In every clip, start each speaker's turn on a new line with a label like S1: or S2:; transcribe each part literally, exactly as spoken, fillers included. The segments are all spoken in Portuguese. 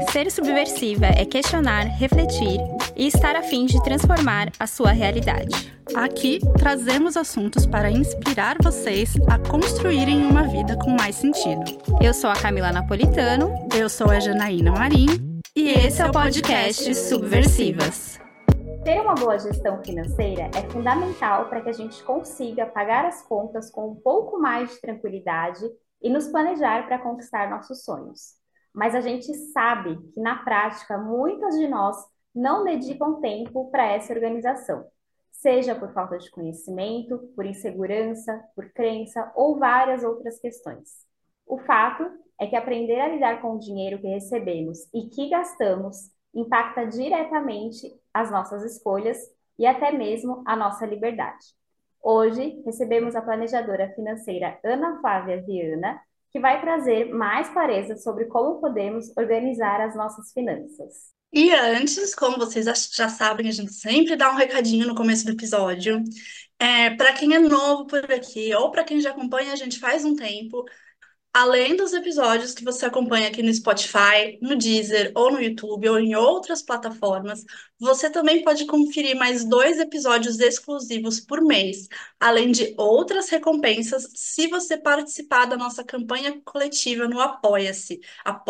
S1: Ser subversiva é questionar, refletir e estar a fim de transformar a sua realidade.
S2: Aqui trazemos assuntos para inspirar vocês a construírem uma vida com mais sentido.
S1: Eu sou a Camila Napolitano.
S2: Eu sou a Janaína Marim.
S1: E esse é o podcast Subversivas.
S3: Ter uma boa gestão financeira é fundamental para que a gente consiga pagar as contas com um pouco mais de tranquilidade e nos planejar para conquistar nossos sonhos. Mas a gente sabe que, na prática, muitas de nós não dedicam tempo para essa organização, seja por falta de conhecimento, por insegurança, por crença ou várias outras questões. O fato é que aprender a lidar com o dinheiro que recebemos e que gastamos impacta diretamente as nossas escolhas e até mesmo a nossa liberdade. Hoje, recebemos a planejadora financeira Ana Flávia Viana, que vai trazer mais clareza sobre como podemos organizar as nossas finanças.
S2: E antes, como vocês já sabem, a gente sempre dá um recadinho no começo do episódio. É, para quem é novo por aqui, ou para quem já acompanha a gente faz um tempo, além dos episódios que você acompanha aqui no Spotify, no Deezer, ou no YouTube, ou em outras plataformas, você também pode conferir mais dois episódios exclusivos por mês, além de outras recompensas, se você participar da nossa campanha coletiva no Apoia-se,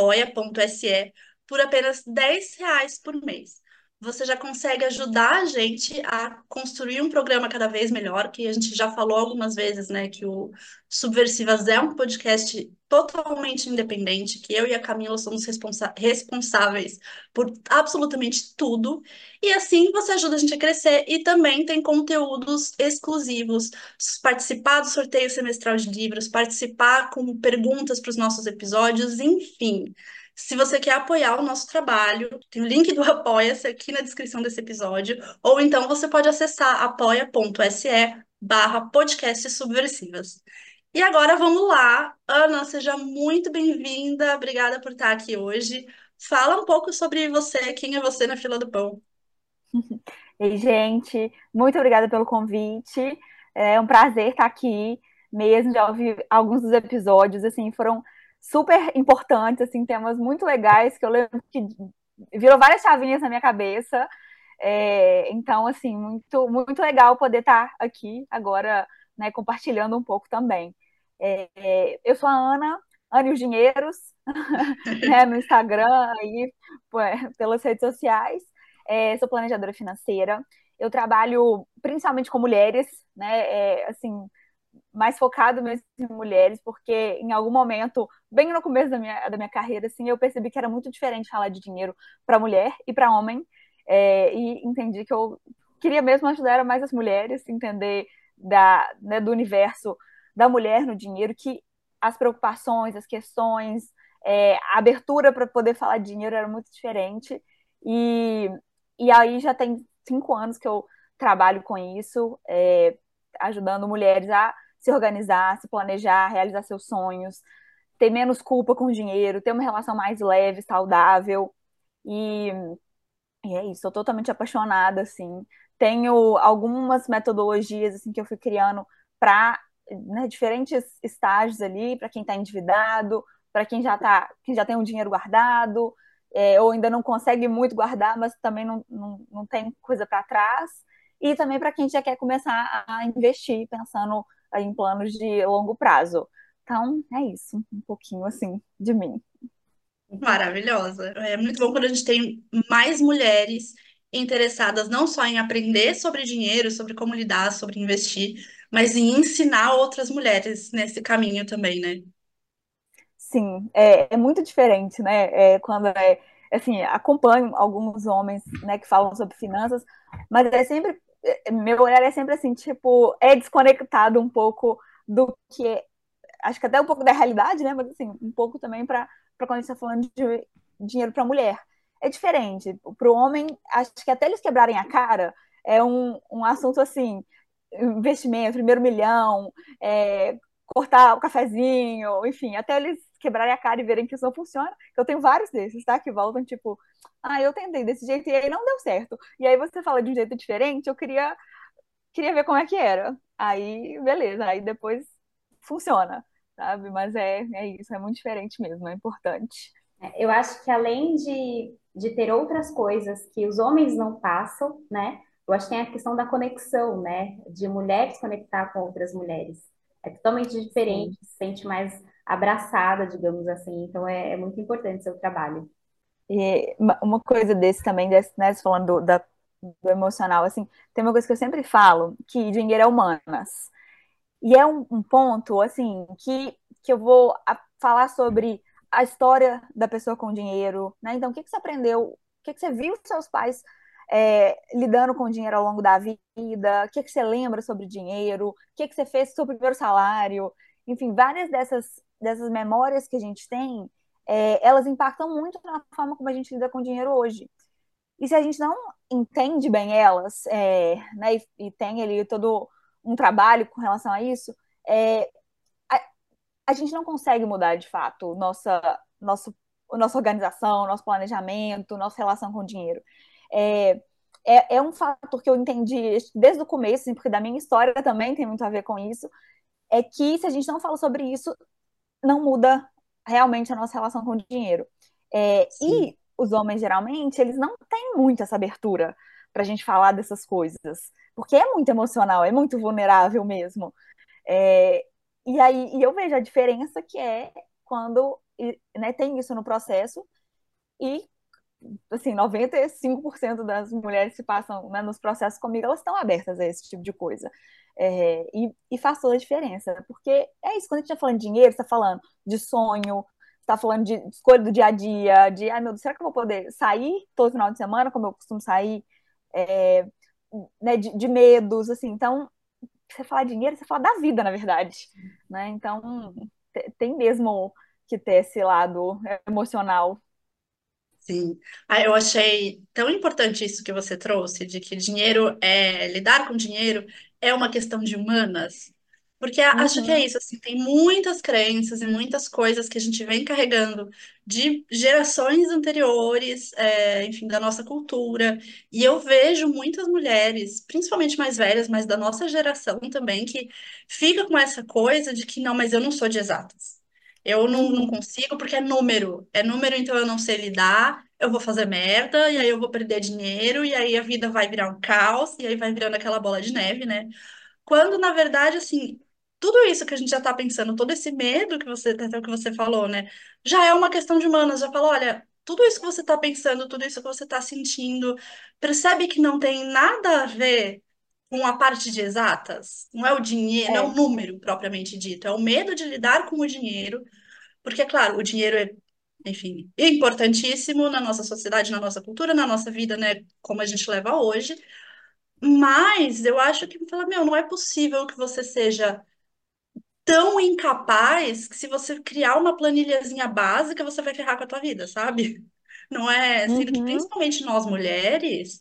S2: apoia.se, por apenas dez reais por mês. Você já consegue ajudar a gente a construir um programa cada vez melhor, que a gente já falou algumas vezes, né, que o Subversivas é um podcast totalmente independente, que eu e a Camila somos responsa- responsáveis por absolutamente tudo, e assim você ajuda a gente a crescer, e também tem conteúdos exclusivos, participar do sorteio semestral de livros, participar com perguntas para os nossos episódios, enfim. Se você quer apoiar o nosso trabalho, tem o link do Apoia-se aqui na descrição desse episódio, ou então você pode acessar apoia.se barra podcast subversivas. E agora vamos lá. Ana, seja muito bem-vinda. Obrigada por estar aqui hoje. Fala um pouco sobre você, quem é você na fila do pão.
S4: Ei, gente, muito obrigada pelo convite. É um prazer estar aqui mesmo. Já ouvi alguns dos episódios, assim, foram super importantes, assim, temas muito legais que eu lembro que virou várias chavinhas na minha cabeça. É, então, assim, muito, muito legal poder estar aqui agora, né, compartilhando um pouco também. É, é, eu sou a Ana, Ana e os Dinheiros, né, no Instagram, aí, pelas redes sociais. É, sou planejadora financeira. Eu trabalho principalmente com mulheres, né, é, assim, mais focado mesmo em mulheres, porque em algum momento, bem no começo da minha, da minha carreira, assim, eu percebi que era muito diferente falar de dinheiro para mulher e para homem, é, e entendi que eu queria mesmo ajudar mais as mulheres, entender da, né, do universo da mulher no dinheiro, que as preocupações, as questões, é, a abertura para poder falar de dinheiro era muito diferente, e, e aí já tem cinco anos que eu trabalho com isso, é, ajudando mulheres a se organizar, se planejar, realizar seus sonhos, ter menos culpa com o dinheiro, ter uma relação mais leve, saudável. E, e é isso, estou totalmente apaixonada, assim. Tenho algumas metodologias assim que eu fui criando para, né, diferentes estágios ali, para quem está endividado, para quem já tá, quem já tem um dinheiro guardado, é, ou ainda não consegue muito guardar, mas também não, não, não tem coisa para trás. E também para quem já quer começar a investir, pensando em planos de longo prazo. Então, é isso, um pouquinho assim de mim.
S2: Maravilhosa. É muito bom quando a gente tem mais mulheres interessadas não só em aprender sobre dinheiro, sobre como lidar, sobre investir, mas em ensinar outras mulheres nesse caminho também, né?
S4: Sim, é, é muito diferente, né? É, quando é, assim, acompanho alguns homens, né, que falam sobre finanças, mas é sempre, meu olhar é sempre assim, tipo, é desconectado um pouco do que é, acho que até um pouco da realidade, né? Mas assim, um pouco também para quando a gente está falando de dinheiro para mulher. É diferente. Para o homem, acho que até eles quebrarem a cara, é um, um assunto assim, investimento, primeiro milhão, é, cortar o cafezinho, enfim, até eles quebrarem a cara e verem que isso não funciona. Eu tenho vários desses, tá? Que voltam, tipo, ah, eu tentei desse jeito e aí não deu certo. E aí você fala de um jeito diferente, eu queria, queria ver como é que era. Aí, beleza, aí depois funciona, sabe? Mas é, é isso, é muito diferente mesmo, é importante.
S3: É, Eu acho que além de, de ter outras coisas que os homens não passam, né? Eu acho que tem a questão da conexão, né? De mulheres conectar com outras mulheres. É totalmente diferente,
S4: Sim.
S3: se sente mais abraçada, digamos assim. Então é, é muito importante o seu trabalho.
S4: E uma uma coisa desse também, desse, né, você falando do, da- do emocional, assim, tem uma coisa que eu sempre falo, que dinheiro é humanas. E é um, um ponto, assim, que, que eu vou a- falar sobre a história da pessoa com dinheiro, né? Então, o que, que você aprendeu? O que, que você viu seus pais é, lidando com dinheiro ao longo da vida? O que, que você lembra sobre dinheiro? O que, que você fez com o seu primeiro salário? Enfim, várias dessas, dessas memórias que a gente tem, é, elas impactam muito na forma como a gente lida com dinheiro hoje. E se a gente não entende bem elas, é, né, e, e tem ali todo um trabalho com relação a isso, é, a, a gente não consegue mudar de fato nossa, nosso, nossa organização, nosso planejamento, nossa relação com o dinheiro. É, é, é um fator que eu entendi desde o começo, assim, porque da minha história também tem muito a ver com isso, é que se a gente não fala sobre isso, não muda realmente a nossa relação com o dinheiro. É,
S2: Sim.
S4: e os homens, geralmente, eles não têm muito essa abertura para a gente falar dessas coisas, porque é muito emocional, é muito vulnerável mesmo. É, e aí e eu vejo a diferença que é quando, né, tem isso no processo e assim, noventa e cinco por cento das mulheres que passam, né, nos processos comigo, elas estão abertas a esse tipo de coisa. É, e, e faz toda a diferença, porque é isso, quando a gente está falando de dinheiro, você está falando de sonho, está falando de escolha do dia a dia, de, ai meu Deus, será que eu vou poder sair todo final de semana, como eu costumo sair, é, né, de, de medos, assim, então, você fala de dinheiro, você fala da vida, na verdade, né, então, tem mesmo que ter esse lado emocional.
S2: Sim. Ah, eu achei tão importante isso que você trouxe, de que dinheiro é, lidar com dinheiro é uma questão de humanas. Porque a- acho que é
S4: Uhum,
S2: isso, assim, tem muitas crenças e muitas coisas que a gente vem carregando de gerações anteriores, é, enfim, da nossa cultura. E eu vejo muitas mulheres, principalmente mais velhas, mas da nossa geração também, que fica com essa coisa de que não, mas eu não sou de exatas. Eu não, não
S4: uhum,
S2: consigo porque é número. É número, então eu não sei lidar, eu vou fazer merda, e aí eu vou perder dinheiro, e aí a vida vai virar um caos, e aí vai virando aquela bola de neve, né? Quando, na verdade, assim, tudo isso que a gente já tá pensando, todo esse medo que você, até o que você falou, né? Já é uma questão de humanas, já falou, olha, tudo isso que você tá pensando, tudo isso que você tá sentindo, percebe que não tem nada a ver com a parte de exatas? Não é o dinheiro, não é o
S4: é.
S2: número propriamente dito, é o medo de lidar com o dinheiro porque, claro, o dinheiro é, enfim, importantíssimo na nossa sociedade, na nossa cultura, na nossa vida, né? Como a gente leva hoje. Mas eu acho que, fala, meu, não é possível que você seja tão incapaz que se você criar uma planilhazinha básica, você vai ferrar com a tua vida, sabe? Não é, sendo que
S4: Uhum.
S2: principalmente nós mulheres,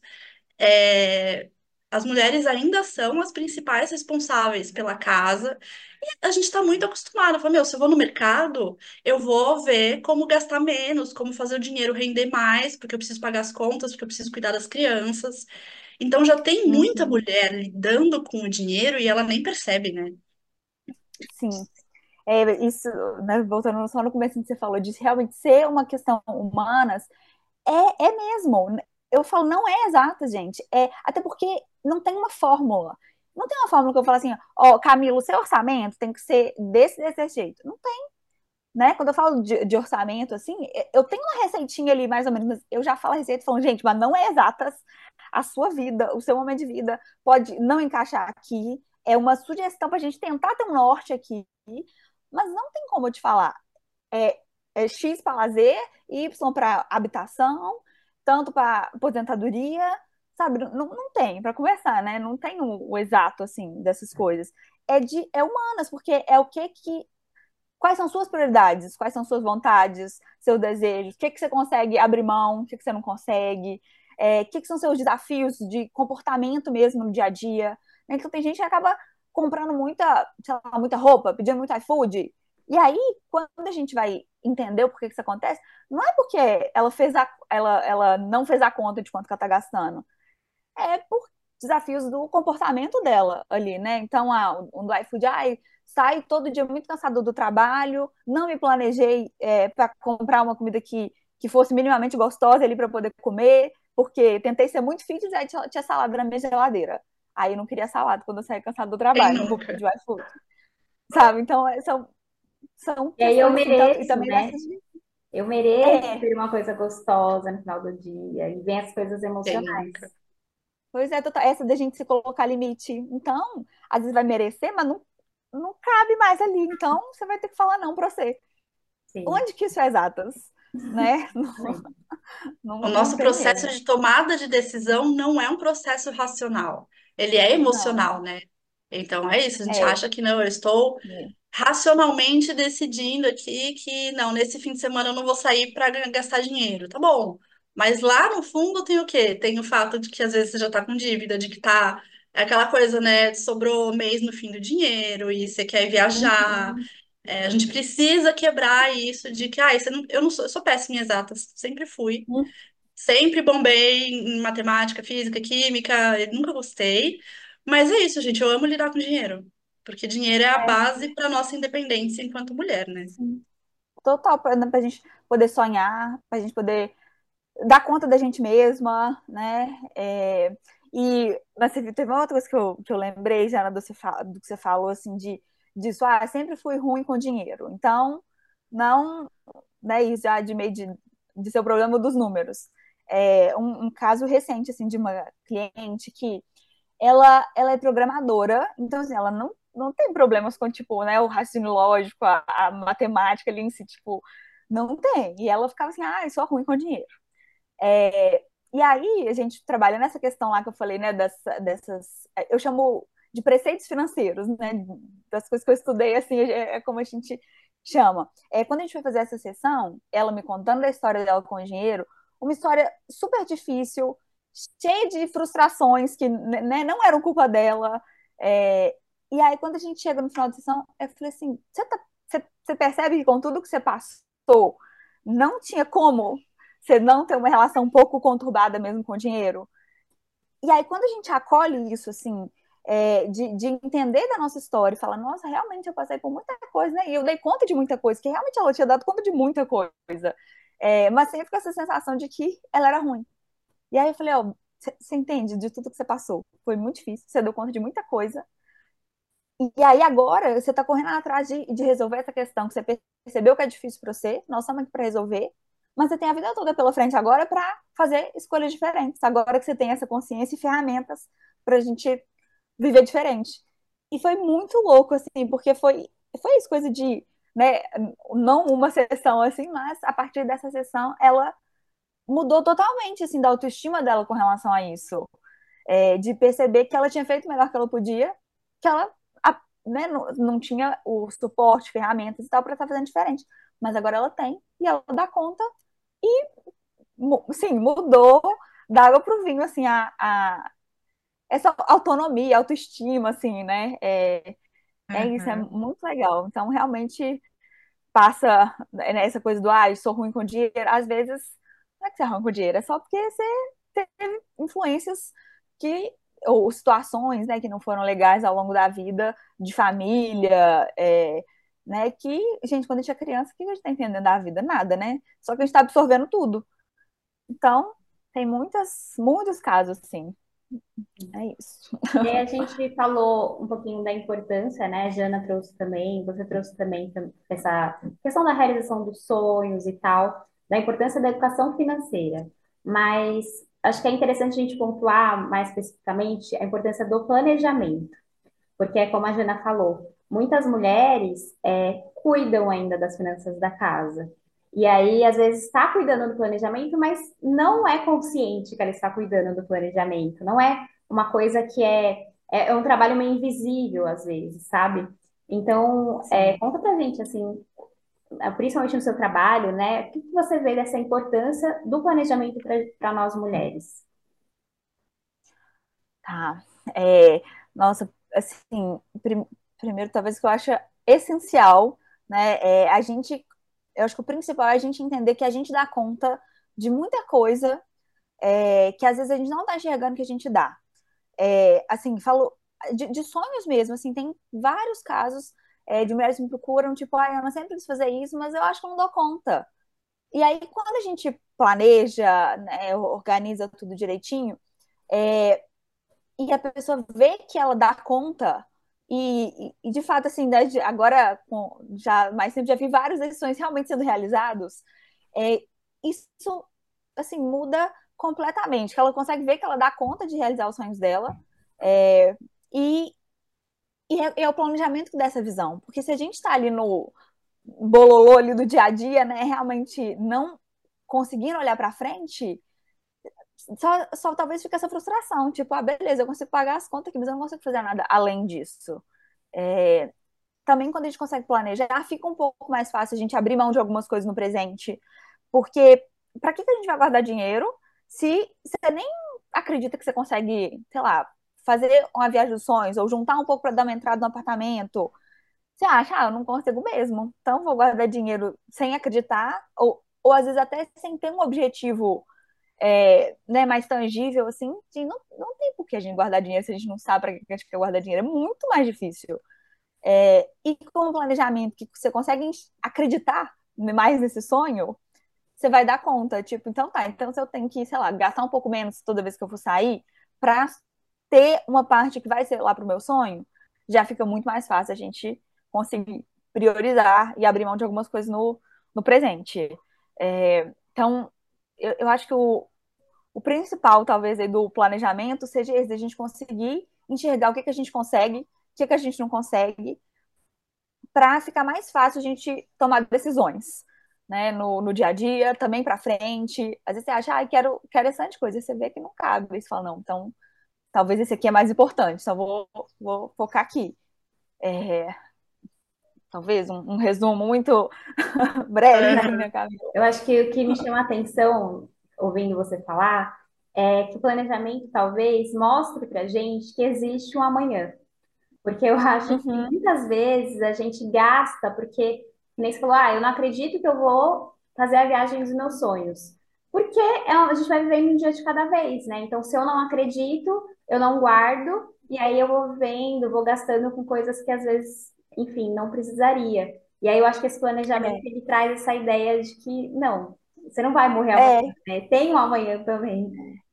S2: é, as mulheres ainda são as principais responsáveis pela casa. E a gente está muito acostumado. Fala, meu, se eu vou no mercado, eu vou ver como gastar menos, como fazer o dinheiro render mais, porque eu preciso pagar as contas, porque eu preciso cuidar das crianças. Então já tem muita
S4: Uhum,
S2: mulher lidando com o dinheiro e ela nem percebe, né?
S4: sim. É, isso, né, voltando só no começo que você falou, de realmente ser uma questão humanas, é, é mesmo. Eu falo, não é exata, gente. É, até porque não tem uma fórmula. Não tem uma fórmula que eu falo assim, ó, Camilo, seu orçamento tem que ser desse, desse jeito. Não tem, né? Quando eu falo de, de orçamento, assim, eu tenho uma receitinha ali, mais ou menos, mas eu já falo a receita falando, gente, mas não é exatas. A sua vida, o seu momento de vida pode não encaixar aqui. É uma sugestão para a gente tentar ter um norte aqui, mas não tem como eu te falar. É, é X para lazer, Y para habitação, tanto para aposentadoria, sabe? Não, não tem, para conversar, né? Não tem o, o exato, assim, dessas coisas. É, de, é humanas, porque é o que que. Quais são suas prioridades? Quais são suas vontades, seus desejos? O que que você consegue abrir mão? O que que você não consegue? É, o que que são seus desafios de comportamento mesmo no dia a dia? Né? Então, tem gente que acaba comprando muita, sei lá, muita roupa, pedindo muito iFood. E aí, quando a gente vai entender o porquê que isso acontece, não é porque ela fez a, ela, ela não fez a conta de quanto que ela está gastando. É desafios do comportamento dela ali, né? Então, ah, o do iFood, ai, saio todo dia muito cansado do trabalho, não me planejei é, para comprar uma comida que, que fosse minimamente gostosa ali para poder comer, porque tentei ser muito fitness, aí tinha, tinha salada na minha geladeira. Aí eu não queria salada quando eu saía cansado do
S2: Quem
S4: trabalho, não vou
S2: nunca?
S4: pedir o iFood, sabe? Então, é, são, são
S3: E aí eu
S4: questões assim, tanto, e
S3: mereço,
S4: também
S3: né?
S4: dessas de...
S3: Eu mereço
S4: É,
S3: ter uma coisa gostosa no final do dia. E vem as coisas
S2: Quem
S3: emocionais.
S2: nunca?
S4: pois é, total, essa da gente se colocar limite. Então, às vezes vai merecer, mas não, não cabe mais ali. Então, você vai ter que falar não para você.
S3: Sim,
S4: Onde que isso é exatas? Né?
S3: também.
S4: Não,
S2: O
S4: não, não
S2: nosso
S4: tem
S2: processo
S4: mesmo.
S2: de tomada de decisão não é um processo racional, ele é
S4: Não.
S2: emocional, né? Então é isso, a gente
S4: É.
S2: acha que não, eu estou
S4: É.
S2: racionalmente decidindo aqui que não, nesse fim de semana eu não vou sair para gastar dinheiro, tá bom? Mas lá no fundo tem o quê? Tem o fato de que às vezes você já tá com dívida, de que tá é aquela coisa, né? Sobrou mês no fim do dinheiro e você quer viajar.
S4: Uhum.
S2: É, a gente precisa quebrar isso de que, ah, você não, eu não sou, eu sou péssima em exatas, sempre fui.
S4: Uhum.
S2: Sempre bombei em matemática, física, química, eu nunca gostei. Mas é isso, gente, eu amo lidar com dinheiro. Porque dinheiro é a
S4: É,
S2: base para nossa independência enquanto mulher, né?
S4: sim. Total, para a gente poder sonhar, para a gente poder dar conta da gente mesma, né? É, e mas você teve uma outra coisa que eu, que eu lembrei, já do, do que você falou, assim, de disso, ah, sempre fui ruim com dinheiro. Então, não, né, isso já de meio de, de ser o problema dos números. É, um, um caso recente, assim, de uma cliente que ela, ela é programadora, então, assim, ela não, não tem problemas com, tipo, né, o raciocínio lógico, a, a matemática ali em si, tipo, não tem. E ela ficava assim, ah, eu sou ruim com dinheiro. É, e aí a gente trabalha nessa questão lá que eu falei, né, dessa, dessas, eu chamo de preceitos financeiros, né, das coisas que eu estudei, assim, é, é como a gente chama. É, quando a gente foi fazer essa sessão, ela me contando a história dela com o dinheiro, uma história super difícil, cheia de frustrações que, né, não eram culpa dela. É, e aí, quando a gente chega no final da sessão, eu falei assim: você, tá, você, você percebe que com tudo que você passou, não tinha como você não ter uma relação um pouco conturbada mesmo com o dinheiro? E aí, quando a gente acolhe isso, assim, é, de, de entender da nossa história e falar, nossa, realmente eu passei por muita coisa, né? E eu dei conta de muita coisa, que realmente ela tinha dado conta de muita coisa. É, mas sempre com essa sensação de que ela era ruim. E aí eu falei, ó, você entende de tudo que você passou. Foi muito difícil, você deu conta de muita coisa. E aí agora você está correndo atrás de, de resolver essa questão que você percebeu que é difícil para você, nós estamos aqui para resolver, mas você tem a vida toda pela frente agora para fazer escolhas diferentes. Agora que você tem essa consciência e ferramentas para a gente viver diferente. E foi muito louco, assim, porque foi, foi isso, coisa de, né, não uma sessão assim, mas a partir dessa sessão ela mudou totalmente, assim, da autoestima dela com relação a isso. É, de perceber que ela tinha feito o melhor que ela podia, que ela, a, né, não, não tinha o suporte, ferramentas e tal para estar fazendo diferente. Mas agora ela tem, e ela dá conta, e, sim, mudou da água para o vinho, assim, a, a, essa autonomia, autoestima, assim, né? É, é isso, é
S2: Uhum.
S4: muito legal. Então, realmente, passa nessa coisa do, ah, eu sou ruim com dinheiro. Às vezes, não é que você é ruim com dinheiro, é só porque você teve influências que, ou situações, né, que não foram legais ao longo da vida, de família, é, né, que, gente, quando a gente é criança, o que a gente tá entendendo da vida? Nada, né? Só que a gente tá absorvendo tudo. Então, tem muitas, muitos casos, sim. É isso.
S3: E aí a gente falou um pouquinho da importância, né? A Jana trouxe também, você trouxe também essa questão da realização dos sonhos e tal, da importância da educação financeira. Mas acho que é interessante a gente pontuar mais especificamente a importância do planejamento, porque é como a Jana falou, muitas mulheres é, cuidam ainda das finanças da casa. E aí, às vezes, está cuidando do planejamento, mas não é consciente que ela está cuidando do planejamento. Não é uma coisa que é, é, é um trabalho meio invisível, às vezes, sabe? Então, é,
S4: Sim.
S3: conta pra gente, assim, principalmente no seu trabalho, né? O que que você vê dessa importância do planejamento para nós mulheres?
S4: Tá. É, nossa, assim, prim- primeiro, talvez que eu acho essencial, né, é a gente, eu acho que o principal é a gente entender que a gente dá conta de muita coisa, é, que às vezes a gente não está enxergando que a gente dá. É, assim, falo de, de sonhos mesmo, assim, tem vários casos é, de mulheres que me procuram, tipo, ah, eu não sempre quis fazer isso, mas eu acho que eu não dou conta. E aí, quando a gente planeja, né, organiza tudo direitinho, é, e a pessoa vê que ela dá conta, e, e, e de fato, assim, né, de- agora, com, já mais tempo, já vi vários desses sonhos realmente sendo realizados, é, isso, assim, muda completamente, que ela consegue ver que ela dá conta de realizar os sonhos dela, é, e, e é, é o planejamento que dá essa visão, porque se a gente está ali no bololô ali do dia a dia, né, realmente não conseguindo olhar para frente, só, só talvez fique essa frustração, tipo, ah, beleza, eu consigo pagar as contas aqui, mas eu não consigo fazer nada além disso. É, também quando a gente consegue planejar, fica um pouco mais fácil a gente abrir mão de algumas coisas no presente, porque para que que a gente vai guardar dinheiro se você nem acredita que você consegue, sei lá, fazer uma viagem dos sonhos ou juntar um pouco para dar uma entrada no apartamento? Você acha, ah, eu não consigo mesmo, então vou guardar dinheiro sem acreditar, ou, ou às vezes até sem ter um objetivo é, né, mais tangível, assim, de não, não tem por que a gente guardar dinheiro se a gente não sabe para que a gente quer guardar dinheiro. É muito mais difícil. É, e com o planejamento que você consegue acreditar mais nesse sonho, você vai dar conta. Tipo, então tá, então se eu tenho que, sei lá, gastar um pouco menos toda vez que eu for sair, para ter uma parte que vai ser lá pro meu sonho, já fica muito mais fácil a gente conseguir priorizar e abrir mão de algumas coisas no, no presente. É, então, eu, eu acho que o, o principal, talvez, aí do planejamento seja esse, a gente conseguir enxergar o que, que a gente consegue, o que, que a gente não consegue, para ficar mais fácil a gente tomar decisões, né, no, no dia a dia, também para frente. Às vezes você acha, ah, quero, quero essa coisa, e você vê que não cabe, aí você fala, não, então talvez esse aqui é mais importante, então vou, vou focar aqui. É, talvez um, um resumo muito breve, assim,
S2: Aham.
S4: né, Camila?
S3: Eu acho que o que me chama a atenção, ouvindo você falar, é que o planejamento talvez mostre pra gente que existe um amanhã. Porque eu acho que
S4: Uhum,
S3: muitas vezes a gente gasta, porque, que nem você falou, ah, eu não acredito que eu vou fazer a viagem dos meus sonhos. Porque é, um- a gente vai vivendo um dia de cada vez, né? Então, se eu não acredito, eu não guardo, e aí eu vou vivendo, vou gastando com coisas que às vezes, enfim, não precisaria. E aí eu acho que esse planejamento,
S4: é,
S3: ele traz essa ideia de que, não, você não vai morrer amanhã,
S4: é,
S3: né? Tem um amanhã também.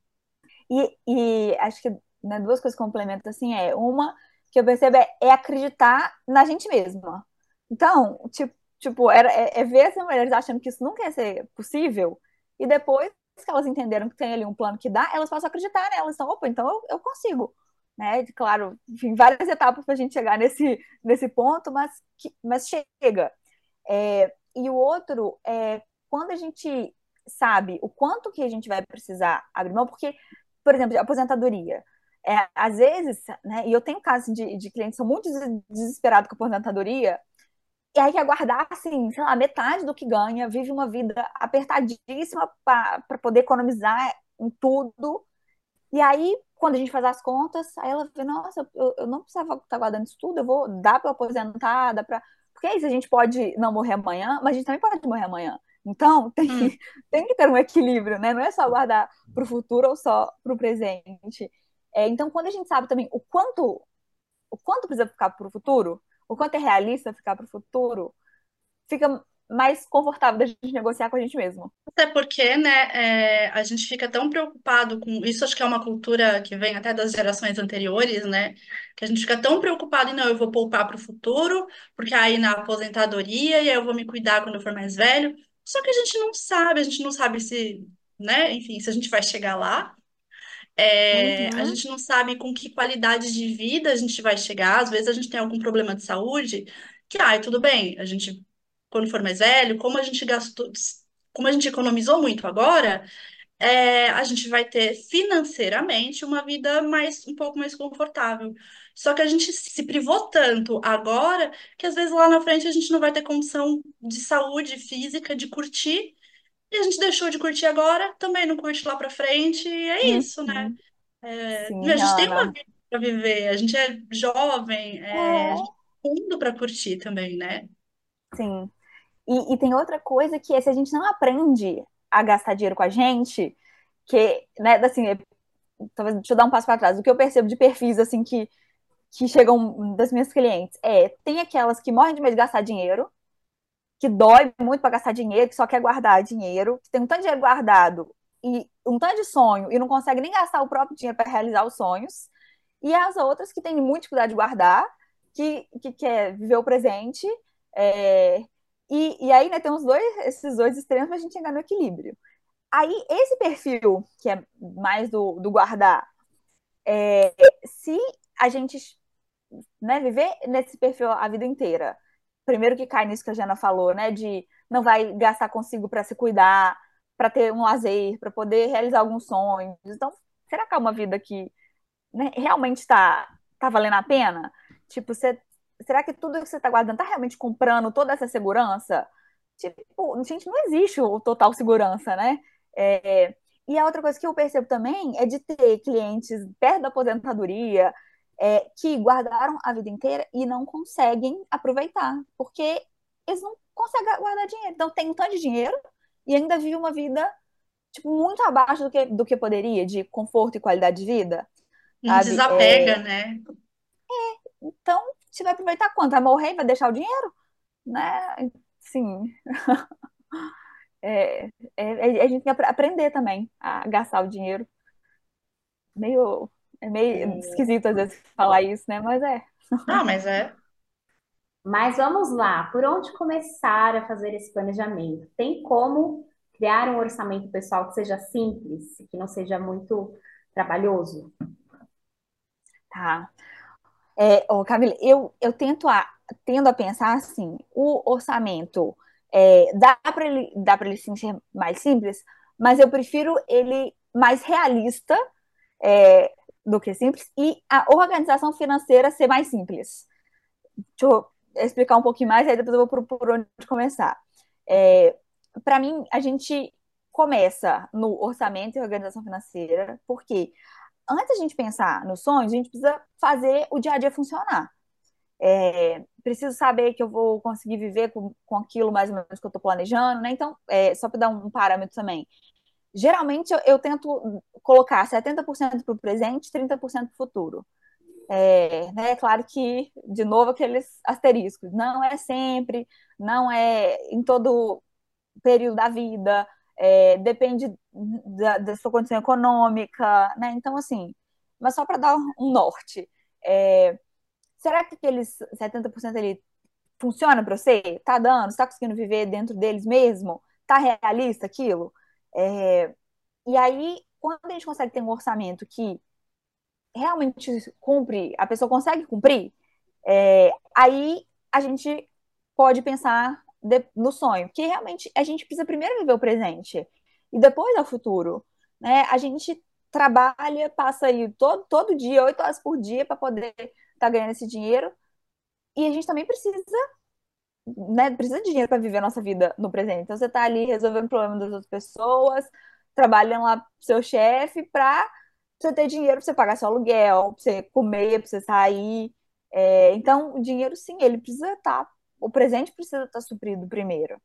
S4: e, e acho que né, duas coisas que complementam, assim, é uma que eu percebo é, é acreditar na gente mesma. Então, tipo, tipo era, é, é ver essas mulheres achando que isso nunca ia ser possível, e depois que elas entenderam que tem ali um plano que dá, elas passam a acreditar nelas. Então, opa, então eu, eu consigo. Né? Claro, enfim, várias etapas para a gente chegar nesse, nesse ponto, mas, que, mas chega. É, e o outro é quando a gente sabe o quanto que a gente vai precisar abrir mão, porque, por exemplo, de aposentadoria. É, às vezes, né, e eu tenho casos de, de clientes que são muito desesperados com a aposentadoria, e aí quer guardar, assim, sei lá, metade do que ganha, vive uma vida apertadíssima para poder economizar em tudo, e aí, quando a gente faz as contas, aí ela vê, nossa, eu, eu não precisava estar guardando isso tudo, eu vou dar para aposentar, dá para. Porque é isso, a gente pode não morrer amanhã, mas a gente também pode morrer amanhã. Então, tem,
S2: Hum.
S4: tem que ter um equilíbrio, né? Não é só guardar para o futuro ou só para o presente. É, então, quando a gente sabe também o quanto, o quanto precisa ficar para o futuro, o quanto é realista ficar para o futuro, fica mais confortável da gente negociar com a gente mesmo.
S2: Até porque, né, é, a gente fica tão preocupado com isso, acho que é uma cultura que vem até das gerações anteriores, né? Que a gente fica tão preocupado em não, eu vou poupar para o futuro, porque aí na aposentadoria, e aí eu vou me cuidar quando eu for mais velho. Só que a gente não sabe, a gente não sabe se, né, enfim, se a gente vai chegar lá. É, a
S4: Uhum,
S2: gente não sabe com que qualidade de vida a gente vai chegar. Às vezes a gente tem algum problema de saúde, que, ai, tudo bem, a gente, quando for mais velho, como a gente gastou, como a gente economizou muito agora, é, a gente vai ter financeiramente uma vida mais, um pouco mais confortável. Só que a gente se privou tanto agora que às vezes lá na frente a gente não vai ter condição de saúde física, de curtir. E a gente deixou de curtir agora, também não curte lá pra frente, e é isso, né?
S4: uhum.
S2: A
S4: Sim,
S2: gente tem uma
S4: Ana.
S2: vida para viver, a gente é jovem, é, a gente
S4: É,
S2: tem mundo para curtir também, né?
S4: sim. E, e tem outra coisa que é se a gente não aprende a gastar dinheiro com a gente, que, né, assim, talvez, deixa eu dar um passo para trás. O que eu percebo de perfis, assim, que, que chegam das minhas clientes é, tem aquelas que morrem de medo de gastar dinheiro, que dói muito para gastar dinheiro, que só quer guardar dinheiro, que tem um tanto de dinheiro guardado e um tanto de sonho e não consegue nem gastar o próprio dinheiro para realizar os sonhos. E as outras que têm muita dificuldade de guardar, que, que quer viver o presente. É, e, e aí, né, tem os dois, esses dois extremos para a gente chegar no equilíbrio. Aí, esse perfil, que é mais do, do guardar, é, se a gente, né, viver nesse perfil a vida inteira, primeiro que cai nisso que a Jana falou, né, de não vai gastar consigo para se cuidar, para ter um lazer, para poder realizar alguns sonhos. Então, será que é uma vida que, né, realmente está tá valendo a pena? Tipo, você, será que tudo que você está guardando está realmente comprando toda essa segurança? Tipo, gente, não existe o total segurança, né? É, e a outra coisa que eu percebo também é de ter clientes perto da aposentadoria é, que guardaram a vida inteira e não conseguem aproveitar, porque eles não conseguem guardar dinheiro. Então, tem um tanto de dinheiro e ainda vive uma vida tipo, muito abaixo do que, do que poderia, de conforto e qualidade de vida,
S2: Não
S4: sabe?
S2: desapega,
S4: É,
S2: né?
S4: então, você vai aproveitar quanto? Vai morrer e vai deixar o dinheiro? Né? Sim. É, é, a gente tem que aprender também a gastar o dinheiro. Meio, é meio esquisito às vezes falar isso, né? Mas é.
S2: Ah, mas é.
S3: Mas vamos lá, por onde começar a fazer esse planejamento? Tem como criar um orçamento pessoal que seja simples, que não seja muito trabalhoso?
S4: Tá. É, ô, Camila, eu, eu tento a, tendo a pensar assim, o orçamento é, dá para ele, dá para ele sim ser mais simples, mas eu prefiro ele mais realista é, do que simples e a organização financeira ser mais simples. Deixa eu explicar um pouquinho mais, aí depois eu vou por, por onde começar. É, para mim, a gente começa no orçamento e organização financeira, porque antes a gente pensar nos sonhos, a gente precisa fazer o dia a dia funcionar. É, preciso saber que eu vou conseguir viver com, com aquilo mais ou menos que eu estou planejando, né? Então, é, só para dar um parâmetro também. Geralmente eu, eu tento colocar setenta por cento para o presente, trinta por cento para o futuro. É, né, claro que, de novo, aqueles asteriscos. Não é sempre, não é em todo período da vida, é, depende da, da sua condição econômica, né? Então, assim, mas só para dar um norte. É, será que aqueles setenta por cento ali funciona para você? Tá dando? Você tá conseguindo viver dentro deles mesmo? Tá realista aquilo? É, e aí, quando a gente consegue ter um orçamento que realmente cumpre, a pessoa consegue cumprir, é, aí a gente pode pensar de, no sonho, porque realmente a gente precisa primeiro viver o presente e depois ao futuro, né? A gente trabalha, passa aí todo, todo dia, oito horas por dia para poder estar tá ganhando esse dinheiro e a gente também precisa, né, precisa de dinheiro para viver a nossa vida no presente. Então você está ali resolvendo o problema das outras pessoas, trabalhando lá pro seu chefe para você ter dinheiro para você pagar seu aluguel, para você comer, para você sair. É, então, o dinheiro, sim, ele precisa estar. O presente precisa estar suprido primeiro.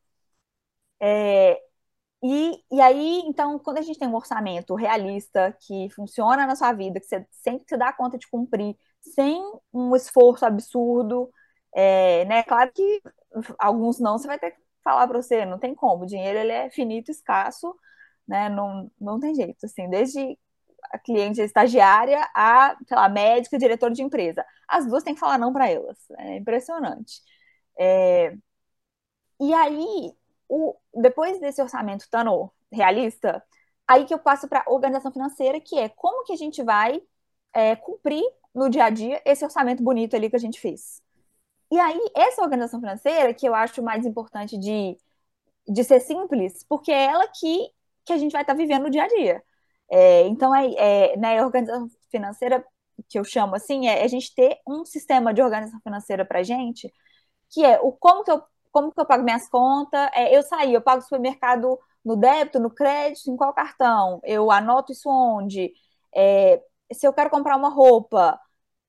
S4: É, e, e aí, então, quando a gente tem um orçamento realista que funciona na sua vida, que você sempre se dá conta de cumprir, sem um esforço absurdo, é, né? Claro que alguns não, você vai ter que falar para você, não tem como. O dinheiro ele é finito, escasso, né? Não, não tem jeito, assim, desde a cliente estagiária a, sei lá, médica, diretor de empresa. As duas têm que falar não para elas. É impressionante. É, e aí, o, depois desse orçamento estando realista, aí que eu passo para organização financeira, que é como que a gente vai é, cumprir no dia a dia esse orçamento bonito ali que a gente fez. E aí, essa organização financeira, que eu acho mais importante de, de ser simples, porque é ela que, que a gente vai estar tá vivendo no dia a dia. É, então, é, é, né, a organização financeira, que eu chamo assim, é a gente ter um sistema de organização financeira para a gente, que é o como que eu, como que eu pago minhas contas, é, eu saí, eu pago o supermercado no débito, no crédito, em qual cartão, eu anoto isso onde, é, se eu quero comprar uma roupa,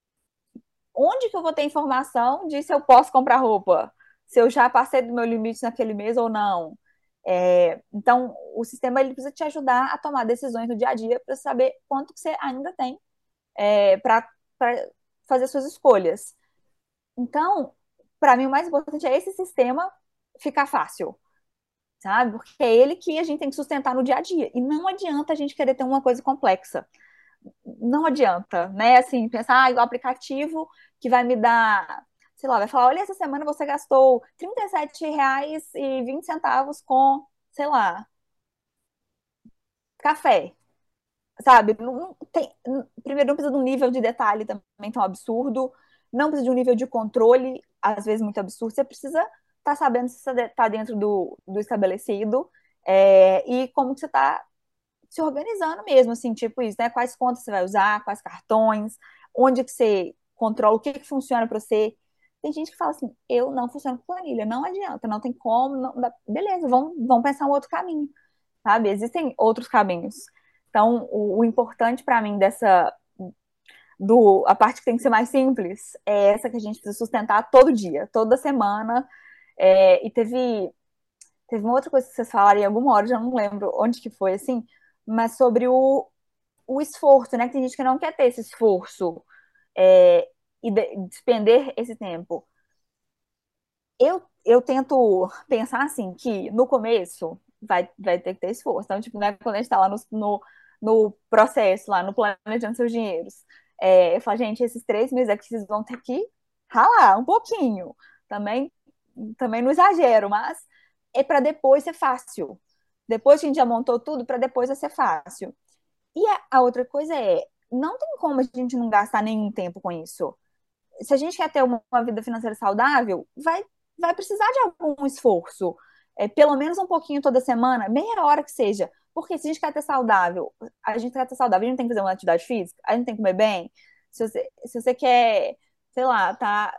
S4: onde que eu vou ter informação de se eu posso comprar roupa? Se eu já passei do meu limite naquele mês ou não? É, então, o sistema ele precisa te ajudar a tomar decisões no dia a dia para saber quanto que você ainda tem é, para fazer suas escolhas. Então, para mim, o mais importante é esse sistema ficar fácil, sabe? Porque é ele que a gente tem que sustentar no dia a dia. E não adianta a gente querer ter uma coisa complexa. Não adianta, né? Assim, pensar, ah, o aplicativo que vai me dar, sei lá, vai falar, olha, essa semana você gastou trinta e sete reais e vinte centavos com, sei lá, café, sabe? Não tem, primeiro, não precisa de um nível de detalhe também tão absurdo, não precisa de um nível de controle, às vezes, muito absurdo. Você precisa estar tá sabendo se você está dentro do, do estabelecido é, e como que você está se organizando mesmo, assim, tipo isso, né? Quais contas você vai usar, quais cartões, onde que você controla, o que que funciona para você. Tem gente que fala assim, eu não funciono com planilha, não adianta, não tem como, não dá. Beleza, vamos, vamos pensar um outro caminho, sabe? Existem outros caminhos. Então, o, o importante para mim dessa do a parte que tem que ser mais simples é essa que a gente precisa sustentar todo dia, toda semana. É, e teve teve uma outra coisa que vocês falaram em alguma hora, já não lembro onde que foi assim, mas sobre o, o esforço, né? Que tem gente que não quer ter esse esforço é, e de, despender esse tempo. Eu, eu tento pensar assim, que no começo vai, vai ter que ter esforço. Então, tipo, né, quando a gente tá lá no, no, no processo, lá no planejando seus dinheiros, é, eu falo, gente, esses três meses aqui vocês vão ter que ralar um pouquinho. Também, também não exagero, mas é para depois ser fácil. Depois que a gente já montou tudo, para depois vai ser fácil. E a, a outra coisa é, não tem como a gente não gastar nenhum tempo com isso. Se a gente quer ter uma, uma vida financeira saudável, vai, vai precisar de algum esforço. É, pelo menos um pouquinho toda semana, meia hora que seja. Porque se a gente quer ter saudável, a gente quer ter saudável, a gente tem que fazer uma atividade física, a gente tem que comer bem. Se você, se você quer, sei lá, tá.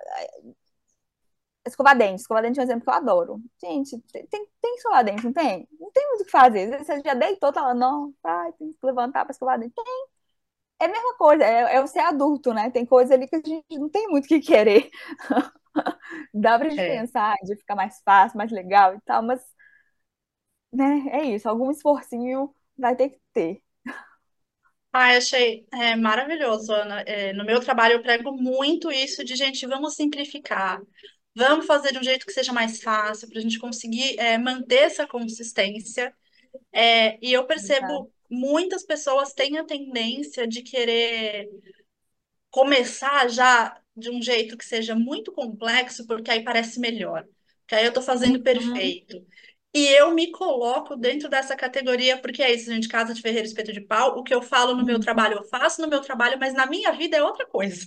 S4: Escovar dente, escovar dente é um exemplo que eu adoro. Gente, tem, tem, tem que escovar dente, não tem? Não tem muito o que fazer. Você já deitou, tá lá, não, ai, tem que levantar pra escovar dente. Tem. É a mesma coisa, é, é o ser adulto, né? Tem coisa ali que a gente não tem muito o que querer. Dá pra gente
S2: É.
S4: pensar de ficar mais fácil, mais legal e tal, mas, né, é isso. Algum esforcinho vai ter que ter.
S2: Ah, achei é, maravilhoso, Ana. É, no meu trabalho eu prego muito isso de, gente, vamos simplificar. Vamos fazer de um jeito que seja mais fácil, para a gente conseguir é, manter essa consistência. É, e eu
S4: Exato.
S2: percebo muitas pessoas têm a tendência de querer começar já de um jeito que seja muito complexo, porque aí parece melhor. Que aí eu tô fazendo
S4: Uhum,
S2: perfeito. E eu me coloco dentro dessa categoria, porque é isso, gente, casa de ferreiro, espeto de pau. O que eu falo no meu
S4: uhum.
S2: trabalho, eu faço no meu trabalho, mas na minha vida é outra coisa.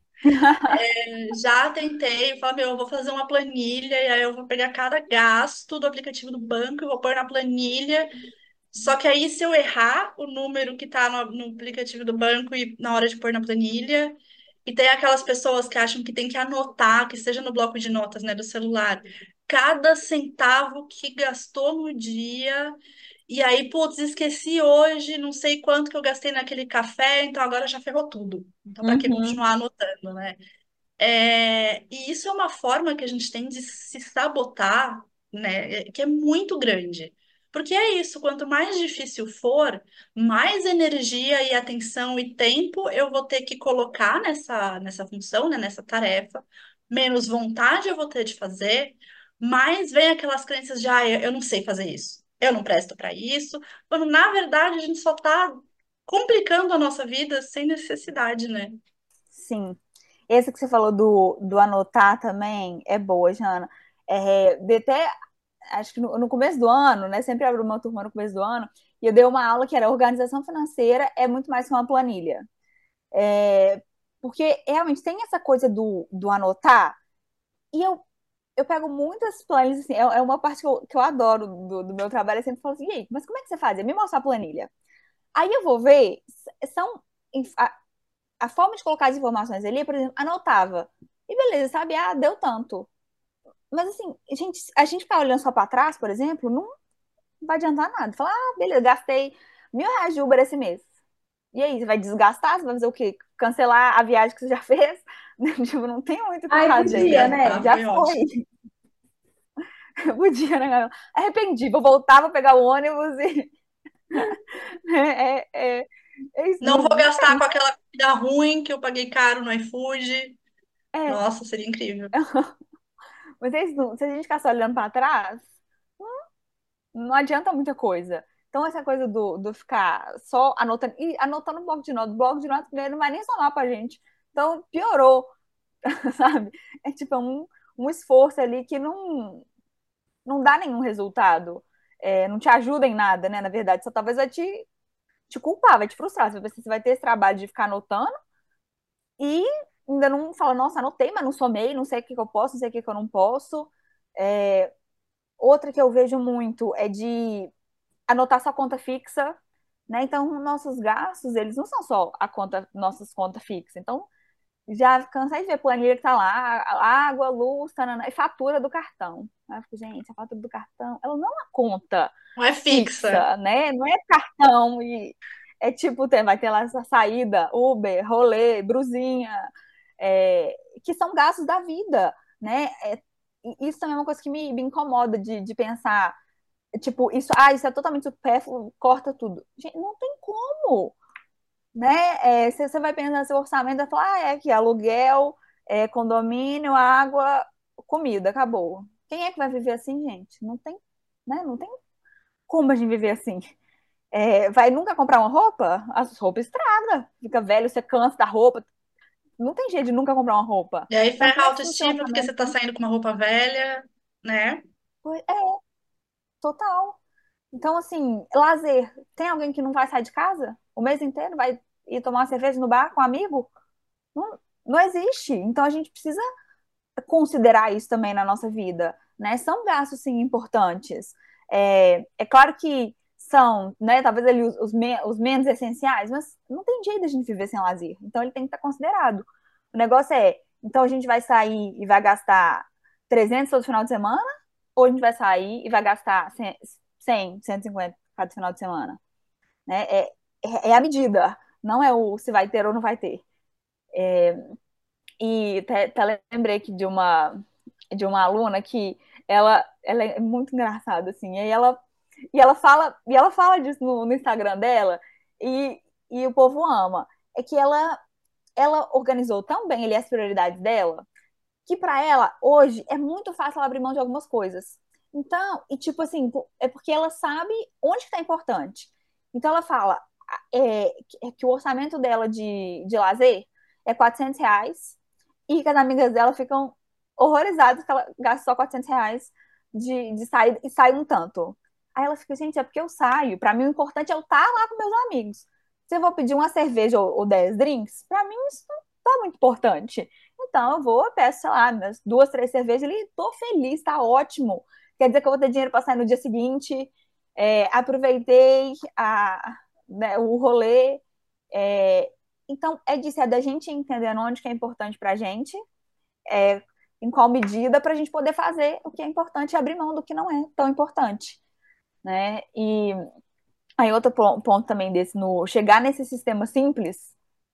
S2: Já tentei, eu falo, meu, eu vou fazer uma planilha, e aí eu vou pegar cada gasto do aplicativo do banco e vou pôr na planilha. Só que aí, se eu errar o número que tá no, no aplicativo do banco e na hora de pôr na planilha, e tem aquelas pessoas que acham que tem que anotar, que seja no bloco de notas, né, do celular, cada centavo que gastou no dia, e aí, putz, esqueci hoje, não sei quanto que eu gastei naquele café, então agora já ferrou tudo. Então, para que
S4: Uhum.
S2: continuar anotando, né? É, e isso é uma forma que a gente tem de se sabotar, né, que é muito grande. Porque é isso, quanto mais difícil for, mais energia e atenção e tempo eu vou ter que colocar nessa, nessa função, né, nessa tarefa, menos vontade eu vou ter de fazer, mais vem aquelas crenças de, ah, eu eu não sei fazer isso, eu não presto para isso, quando na verdade a gente só está complicando a nossa vida sem necessidade, né?
S4: Sim. Esse que você falou do, do anotar também é boa, Jana. É, de até, acho que no, no começo do ano, né? Sempre abro uma turma no começo do ano, e eu dei uma aula que era organização financeira é muito mais que uma planilha. É, porque realmente tem essa coisa do, do anotar, e eu, eu pego muitas planilhas, assim, é, é uma parte que eu, que eu adoro do, do meu trabalho, eu sempre falo assim, "Ei, mas como é que você faz? Me mostra a planilha. Aí eu vou ver, s- são a forma de colocar as informações ali, por exemplo, anotava. E beleza, sabe? Ah, deu tanto. Mas assim, a gente, a gente ficar olhando só para trás, por exemplo, não vai adiantar nada. Falar, ah, beleza, gastei mil reais de Uber esse mês. E aí, você vai desgastar? Você vai fazer o quê? Cancelar a viagem que você já fez? Tipo, não tem muito o que
S3: Ai,
S4: fazer.
S3: podia,
S2: Desgastar
S3: né?
S4: Já
S2: foi
S4: foi.
S2: ótimo.
S4: Eu podia, né? Arrependi, vou voltar, vou pegar o ônibus e. É, é, é, é isso,
S2: Não
S4: não,
S2: vou
S4: não
S2: gastar
S4: tem.
S2: com aquela comida ruim que eu paguei caro no iFood.
S4: É,
S2: Nossa, seria incrível.
S4: mas é isso, não- se a gente ficar só olhando para trás, não adianta muita coisa. Então, essa coisa do, do ficar só anotando, e anotando o bloco de notas, o bloco de notas primeiro não vai nem somar pra gente. Então, piorou, sabe? É tipo é um, um esforço ali que não, não dá nenhum resultado, é, não te ajuda em nada, né? Na verdade, só talvez vai te, te culpar, vai te frustrar. Você você vai ter esse trabalho de ficar anotando e ainda não fala, nossa, anotei, mas não somei, não sei o que, que eu posso, não sei o que, que eu não posso. É, outra que eu vejo muito é de anotar sua conta fixa, né? Então, nossos gastos, eles não são só a conta, nossas contas fixas. Então, já cansei de ver planilha que tá lá, água, luz, tanana, e fatura do cartão. Aí eu fico, gente, a fatura do cartão, ela não é uma conta
S2: Não é fixa.
S4: fixa, né? Não é cartão e é tipo, tem, vai ter lá essa saída, Uber, rolê, brusinha, é, que são gastos da vida, né? É, isso também é uma coisa que me, me incomoda de, de pensar, tipo, isso, ah, isso é totalmente supérfluo, corta tudo. Gente, não tem como, né? É, você, você vai pensar no seu orçamento e falar, ah, é aqui, aluguel, é, condomínio, água, comida, acabou. Quem é que vai viver assim, gente? Não tem, né? Não tem como a gente viver assim. É, vai nunca comprar uma roupa? As roupas estragam, fica velho, você cansa da roupa. Não tem jeito de nunca comprar uma roupa.
S2: E aí
S4: Então,
S2: ferra
S4: como
S2: a
S4: é que funciona o
S2: autoestima porque você
S4: orçamento?
S2: tá saindo com uma roupa velha, né?
S4: É, total. Então, assim, lazer. Tem alguém que não vai sair de casa o mês inteiro? Vai ir tomar uma cerveja no bar com um amigo? Não, não existe. Então, a gente precisa considerar isso também na nossa vida, né? São gastos, sim, importantes. É, é claro que são, né, talvez ali os, os, me- os menos essenciais, mas não tem jeito de a gente viver sem lazer. Então, ele tem que estar considerado. O negócio é, então a gente vai sair e vai gastar trezentos todo final de semana? Ou a gente vai sair e vai gastar cem, cem, cento e cinquenta cada final de semana? Né? É, é, é a medida, não é o se vai ter ou não vai ter. E até, até lembrei aqui de uma, de uma aluna que ela, ela é muito engraçada, assim, e ela, e ela fala, e ela fala disso no, no Instagram dela, e, e o povo ama. É que ela, ela organizou tão bem ali as prioridades dela, que para ela, hoje, é muito fácil ela abrir mão de algumas coisas. Então, e tipo assim, é porque ela sabe onde que tá importante. Então ela fala é, que o orçamento dela de, de lazer é quatrocentos reais e que as amigas dela ficam horrorizadas que ela gasta só quatrocentos reais de, de sair e sai um tanto. Aí ela fica, gente, é porque eu saio. Para mim, o importante é eu estar lá com meus amigos. Se eu vou pedir uma cerveja ou, ou dez drinks, para mim isso não tá muito importante. Então eu vou, peço, sei lá, minhas duas, três cervejas ali, tô feliz, tá ótimo. Quer dizer que eu vou ter dinheiro para sair no dia seguinte. É, aproveitei a, né, o rolê. É, então, é disso, é da gente entendendo onde que é importante pra gente, é, em qual medida, para a gente poder fazer o que é importante e abrir mão do que não é tão importante, né? E aí outro ponto também desse, no chegar nesse sistema simples,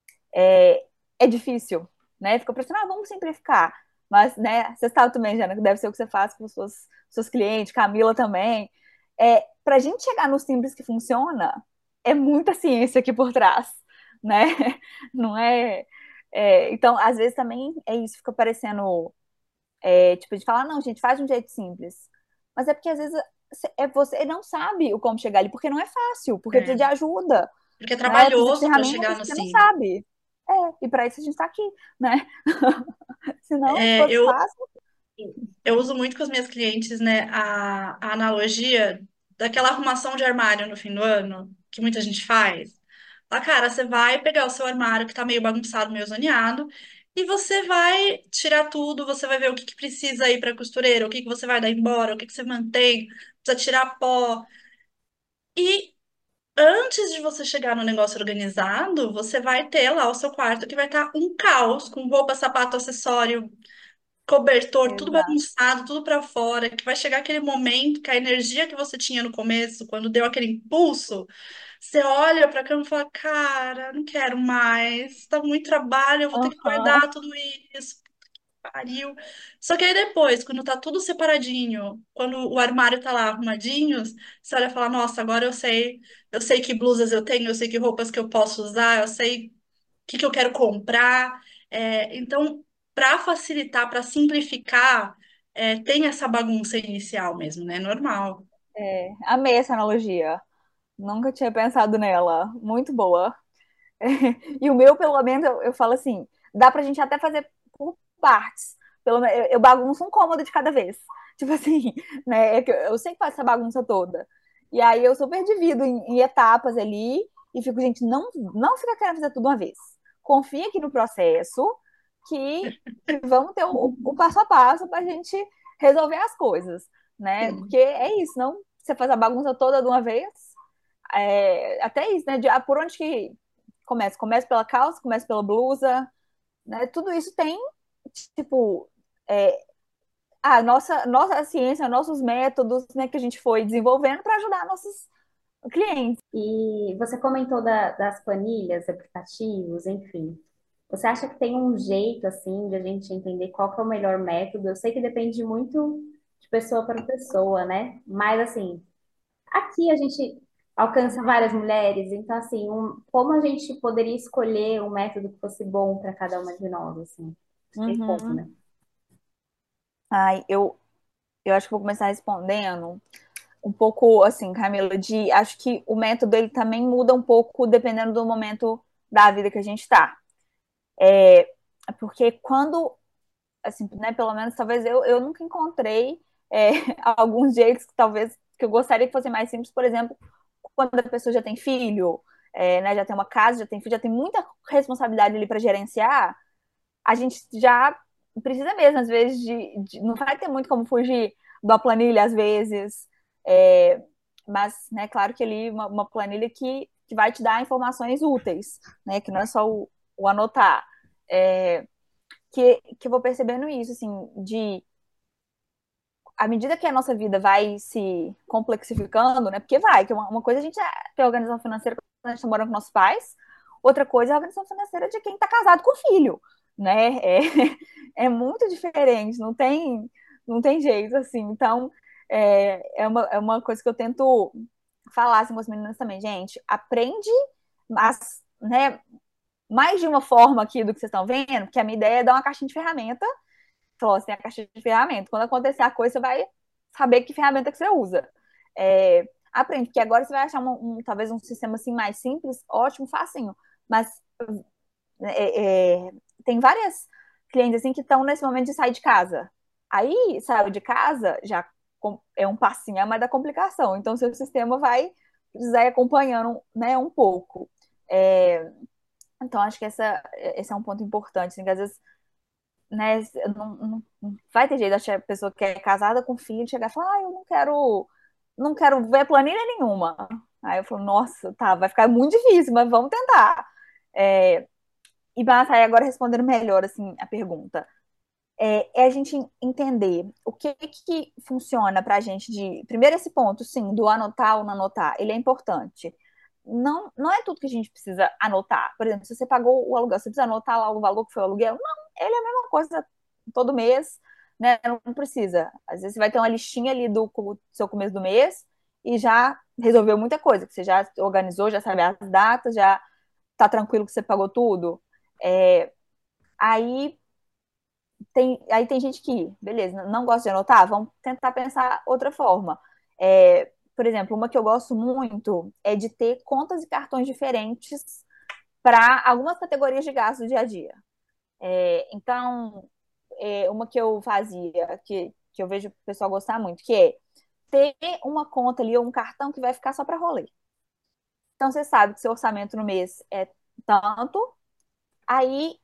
S4: é, é difícil, né? Fica pensando, ah, vamos simplificar. Mas, né, você sabe também, Jana, que deve ser o que você faz com os seus, seus clientes, Camila também. É, para a gente chegar no simples que funciona, é muita ciência aqui por trás, né? Não é, é. Então, às vezes também é isso, fica parecendo, é, tipo, de falar, não, gente, faz de um jeito simples. Mas é porque às vezes é você não sabe o como chegar ali, porque não é fácil, porque precisa de
S2: É.
S4: ajuda,
S2: Porque é
S4: né? Precisa de
S2: trabalhoso para chegar
S4: ferramentas
S2: no
S4: que você não
S2: sim.
S4: sabe. É, e para isso a gente está aqui, né? Se não, se
S2: É,
S4: fosse
S2: eu,
S4: fácil,
S2: eu uso muito com as minhas clientes, né, a, a analogia daquela arrumação de armário no fim do ano, que muita gente faz. Ah, cara, você vai pegar o seu armário que tá meio bagunçado, meio zoneado, e você vai tirar tudo, você vai ver o que que precisa ir para costureira, o que que você vai dar embora, o que que você mantém, precisa tirar pó. E antes de você chegar no negócio organizado, você vai ter lá o seu quarto que vai estar um caos, com roupa, sapato, acessório, cobertor, tudo
S4: exato.
S2: bagunçado, tudo pra fora, que vai chegar aquele momento que a energia que você tinha no começo, quando deu aquele impulso, você olha pra cama e fala, cara, não quero mais, tá muito trabalho, eu vou ter que
S4: Aham,
S2: guardar tudo isso. pariu. Só que aí depois, quando tá tudo separadinho, quando o armário tá lá arrumadinho, você olha e fala, nossa, agora eu sei, eu sei que blusas eu tenho, eu sei que roupas que eu posso usar, eu sei o que que eu quero comprar. É, então, para facilitar, para simplificar, é, tem essa bagunça inicial mesmo, né? Normal.
S4: É, amei essa analogia. Nunca tinha pensado nela. Muito boa. E o meu, pelo menos, eu, eu falo assim, dá pra gente até fazer por partes. Pelo, menos eu, eu bagunço um cômodo de cada vez. Tipo assim, né? É que eu, eu sei que faz essa bagunça toda. E aí eu super divido em, em etapas ali e fico, gente, não, não fica querendo fazer tudo uma vez. Confia aqui no processo que, que vamos ter o, o passo a passo pra gente resolver as coisas, né? Porque
S2: Sim.
S4: é isso, não você faz a bagunça toda de uma vez, é, até isso, né? De, ah, por onde que começa? Começa pela calça, começa pela blusa, né? Tudo isso tem, tipo, é, a nossa, nossa ciência, nossos métodos, né, que a gente foi desenvolvendo para ajudar nossos clientes.
S3: E você comentou da- das planilhas, aplicativos, enfim. Você acha que tem um jeito, assim, de a gente entender qual que é o melhor método? Eu sei que depende muito de pessoa para pessoa, né? Mas, assim, aqui a gente alcança várias mulheres, então, assim, um- como a gente poderia escolher um método que fosse bom para cada uma de nós, assim? Tem como,
S4: Uhum.
S3: né?
S4: Ai, eu, eu acho que vou começar respondendo um pouco assim, Camila, de acho que o método ele também muda um pouco dependendo do momento da vida que a gente está. É, porque quando assim, né, pelo menos talvez eu, eu nunca encontrei é, alguns jeitos que talvez que eu gostaria que fossem mais simples, por exemplo, quando a pessoa já tem filho, é, né, já tem uma casa, já tem filho, já tem muita responsabilidade ali para gerenciar, a gente já precisa mesmo, às vezes, de, de, não vai ter muito como fugir da planilha, às vezes, é, mas, né, claro que ali uma, uma planilha que, que vai te dar informações úteis, né, que não é só o, o anotar. É, que, que eu vou percebendo isso, assim, de à medida que a nossa vida vai se complexificando, né? Porque vai, que uma, uma coisa a gente é, tem a organização financeira quando a gente está morando com nossos pais, outra coisa é a organização financeira de quem está casado com filho, né? É, é muito diferente, não tem, não tem jeito, assim. Então, é, é, uma, é uma coisa que eu tento falar assim, com as meninas também, gente, aprende, mas, né, mais de uma forma aqui do que vocês estão vendo, porque a minha ideia é dar uma caixinha de ferramenta. Falou assim, a caixa de ferramenta. Quando acontecer a coisa, você vai saber que ferramenta que você usa. É, aprende, porque agora você vai achar um, um, talvez um sistema assim mais simples, ótimo, facinho. Mas é, é, tem várias clientes assim que estão nesse momento de sair de casa. Aí, saiu de casa, já é um passinho a mais da complicação. Então, seu sistema vai precisar ir acompanhando, né, um pouco. É, então, acho que essa, esse é um ponto importante, assim, que às vezes, né, não, não, não vai ter jeito da pessoa que é casada com filho chegar e falar, ah, eu não quero, não quero ver planilha nenhuma. Aí eu falo, nossa, tá, vai ficar muito difícil, mas vamos tentar. É, e mas aí agora respondendo melhor assim a pergunta, é, é a gente entender o que que funciona para a gente de primeiro esse ponto, sim, do anotar ou não anotar, ele é importante. Não, não é tudo que a gente precisa anotar. Por exemplo, se você pagou o aluguel, você precisa anotar lá o valor que foi o aluguel? Não, ele é a mesma coisa todo mês, né? Não precisa. Às vezes você vai ter uma listinha ali do, do seu começo do mês e já resolveu muita coisa, que você já organizou, já sabe as datas, já tá tranquilo que você pagou tudo. É, aí tem, aí tem gente que, beleza, não gosta de anotar, vamos tentar pensar outra forma. É, por exemplo, uma que eu gosto muito é de ter contas e cartões diferentes para algumas categorias de gasto do dia a dia. É, então, é, uma que eu fazia, que, que eu vejo o pessoal gostar muito, que é ter uma conta ali ou um cartão que vai ficar só para rolê. Então, você sabe que seu orçamento no mês é tanto, aí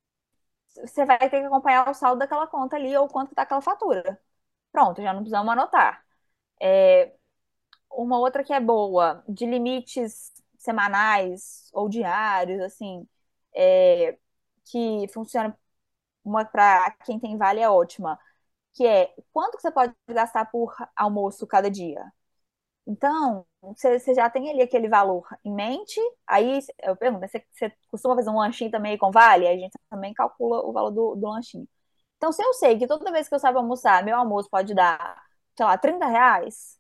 S4: você vai ter que acompanhar o saldo daquela conta ali ou quanto está aquela fatura. Pronto, já não precisamos anotar. É, uma outra que é boa, de limites semanais ou diários, assim, é, que funciona para quem tem vale é ótima, que é quanto que você pode gastar por almoço cada dia. Então, você, você já tem ali aquele valor em mente, aí eu pergunto, você, você costuma fazer um lanchinho também com vale? Aí a gente também calcula o valor do, do lanchinho. Então, se eu sei que toda vez que eu saio pra almoçar, meu almoço pode dar, sei lá, trinta reais,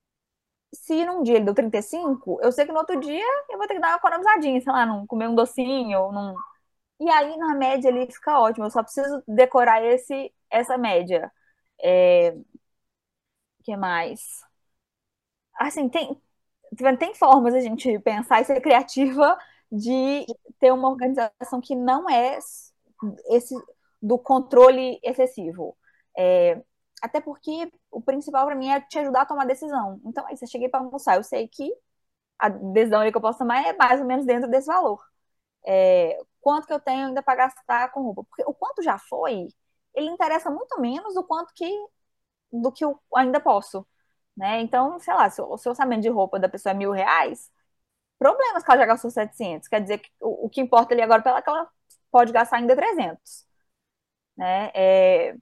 S4: se num dia ele deu trinta e cinco, eu sei que no outro dia eu vou ter que dar uma economizadinha, sei lá, não comer um docinho, não... E aí, na média, ele fica ótimo. Eu só preciso decorar esse, essa média. É, que mais? Assim, tem, tem formas a gente pensar e ser criativa de ter uma organização que não é esse do controle excessivo. É, até porque o principal para mim é te ajudar a tomar decisão. Então, aí, se eu cheguei para almoçar, eu sei que a decisão que eu posso tomar é mais ou menos dentro desse valor. É, quanto que eu tenho ainda para gastar com roupa? Porque o quanto já foi, ele interessa muito menos do quanto que do que eu ainda posso, né? Então, sei lá, se o, se o orçamento de roupa da pessoa é mil reais, problemas que ela já gastou setecentos, quer dizer que o, o que importa ali agora é que ela pode gastar ainda trezentos, né? É,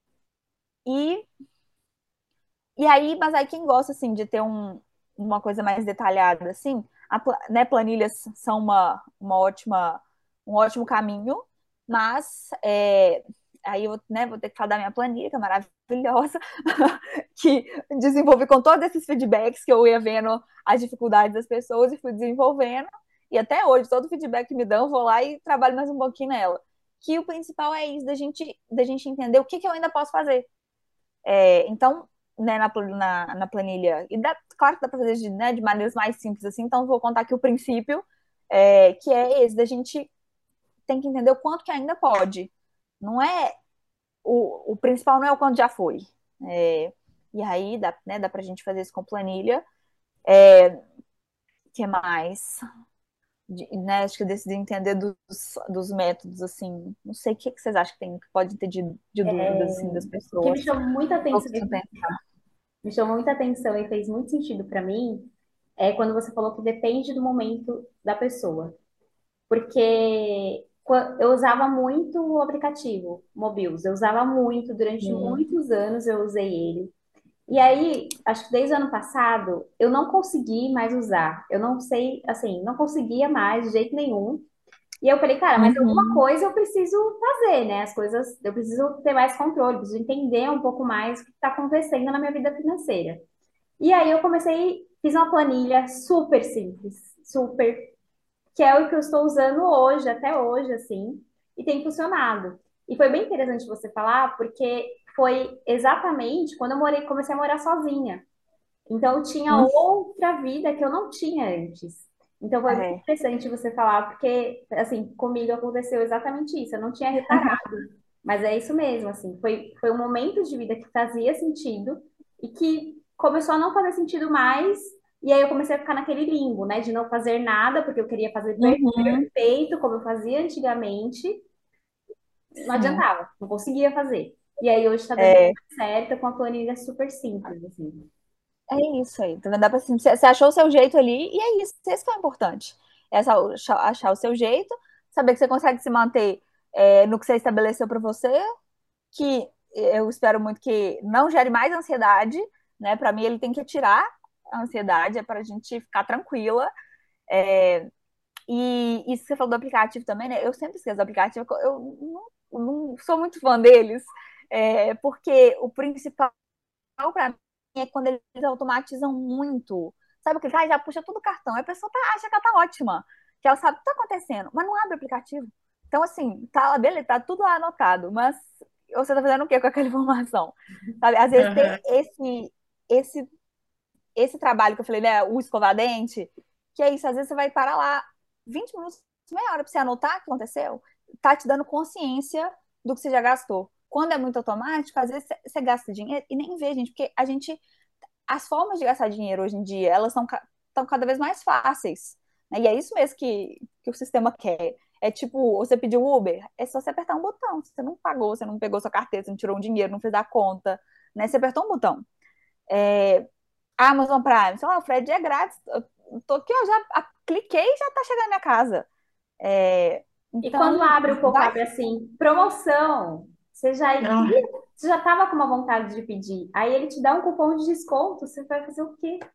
S4: e, e aí, mas aí quem gosta, assim, de ter um, uma coisa mais detalhada, assim, a, né, planilhas são uma, uma ótima, um ótimo caminho, mas é, aí eu né, vou ter que falar da minha planilha, que é maravilhosa, que desenvolvi com todos esses feedbacks que eu ia vendo as dificuldades das pessoas e fui desenvolvendo. E até hoje, todo feedback que me dão, eu vou lá e trabalho mais um pouquinho nela. Que o principal é isso, da gente, da gente entender o que, que eu ainda posso fazer. É, então, né, na, na, na, planilha, e dá, claro que dá para fazer de, né, de maneiras mais simples assim, então vou contar aqui o princípio, é, que é esse, da gente tem que entender o quanto que ainda pode. Não é o, o principal não é o quanto já foi. É, e aí dá, né, dá pra gente fazer isso com planilha. É, que mais? De, né, acho que eu decidi entender dos, dos métodos, assim. Não sei o que, que vocês acham que, tem, que pode ter de, de dúvidas assim, das
S3: O que
S4: pessoas.
S3: me chamou muita atenção,
S4: Pouco tempo.
S3: me chamou muita atenção e fez muito sentido para mim é quando você falou que depende do momento da pessoa. Porque qua- eu usava muito o aplicativo Mobius, eu usava muito, durante
S4: Sim.
S3: muitos anos eu usei ele. E aí, acho que desde o ano passado, eu não consegui mais usar. Eu não sei, assim, não conseguia mais de jeito nenhum. E eu falei, cara, mas alguma
S4: Uhum.
S3: coisa eu preciso fazer, né? As coisas, eu preciso ter mais controle, preciso entender um pouco mais o que está acontecendo na minha vida financeira. E aí eu comecei, fiz uma planilha super simples, super, que é o que eu estou usando hoje, até hoje, assim, e tem funcionado. E foi bem interessante você falar, porque foi exatamente quando eu morei, comecei a morar sozinha. Então, eu tinha
S4: Uhum.
S3: outra vida que eu não tinha antes. Então, foi muito
S4: É.
S3: interessante você falar, porque, assim, comigo aconteceu exatamente isso. Eu não tinha reparado, mas é isso mesmo, assim. Foi, foi um momento de vida que fazia sentido e que começou a não fazer sentido mais. E aí, eu comecei a ficar naquele limbo, né, de não fazer nada, porque eu queria fazer per-
S4: Uhum.
S3: perfeito, como eu fazia antigamente. Não
S4: Sim.
S3: adiantava, não conseguia fazer. E aí, hoje está dando
S4: É,
S3: certo com a planilha super simples, assim.
S4: é isso aí. Tá vendo? Dá pra, assim, você você achou o seu jeito ali, e é isso. Esse que é o importante. É essa- achar achar o seu jeito, saber que você consegue se manter é, no que você estabeleceu para você, que eu espero muito que não gere mais ansiedade, né? Para mim, ele tem que tirar a ansiedade, é para a gente ficar tranquila. É, e isso que você falou do aplicativo também, né? Eu sempre esqueço do aplicativo, eu não, eu não sou muito fã deles, é, porque o principal para mim é quando eles automatizam muito. Sabe o que ah, já puxa tudo o cartão. Aí a pessoa tá, acha que ela tá ótima, que ela sabe o que tá acontecendo, mas não abre o aplicativo. Então, assim, tá lá, beleza, tá tudo lá anotado, mas você tá fazendo o quê com aquela informação? Sabe? Às vezes ter
S2: Aham.
S4: esse, esse, esse trabalho que eu falei, né, o escovadente, que é isso, às vezes você vai parar lá vinte minutos, meia hora pra você anotar o que aconteceu, tá te dando consciência do que você já gastou. Quando é muito automático, às vezes você gasta dinheiro e nem vê, gente, porque a gente, as formas de gastar dinheiro hoje em dia, elas são estão cada vez mais fáceis, né? E é isso mesmo que, que o sistema quer. É tipo, você pediu Uber, é só você apertar um botão. Você não pagou, você não pegou sua carteira, você não tirou um dinheiro, não fez a conta, né? Você apertou um botão. É, Amazon Prime, sei lá, o frete é grátis. Eu tô aqui, ó, já a- cliquei e já tá chegando na minha casa. É,
S3: E quando
S4: então,
S3: abre um pouco,
S4: vai.
S3: abre assim, promoção, você já, ih,
S2: Ah,
S3: você já tava com uma vontade de pedir. Aí ele te dá um cupom de desconto, você vai fazer o quê?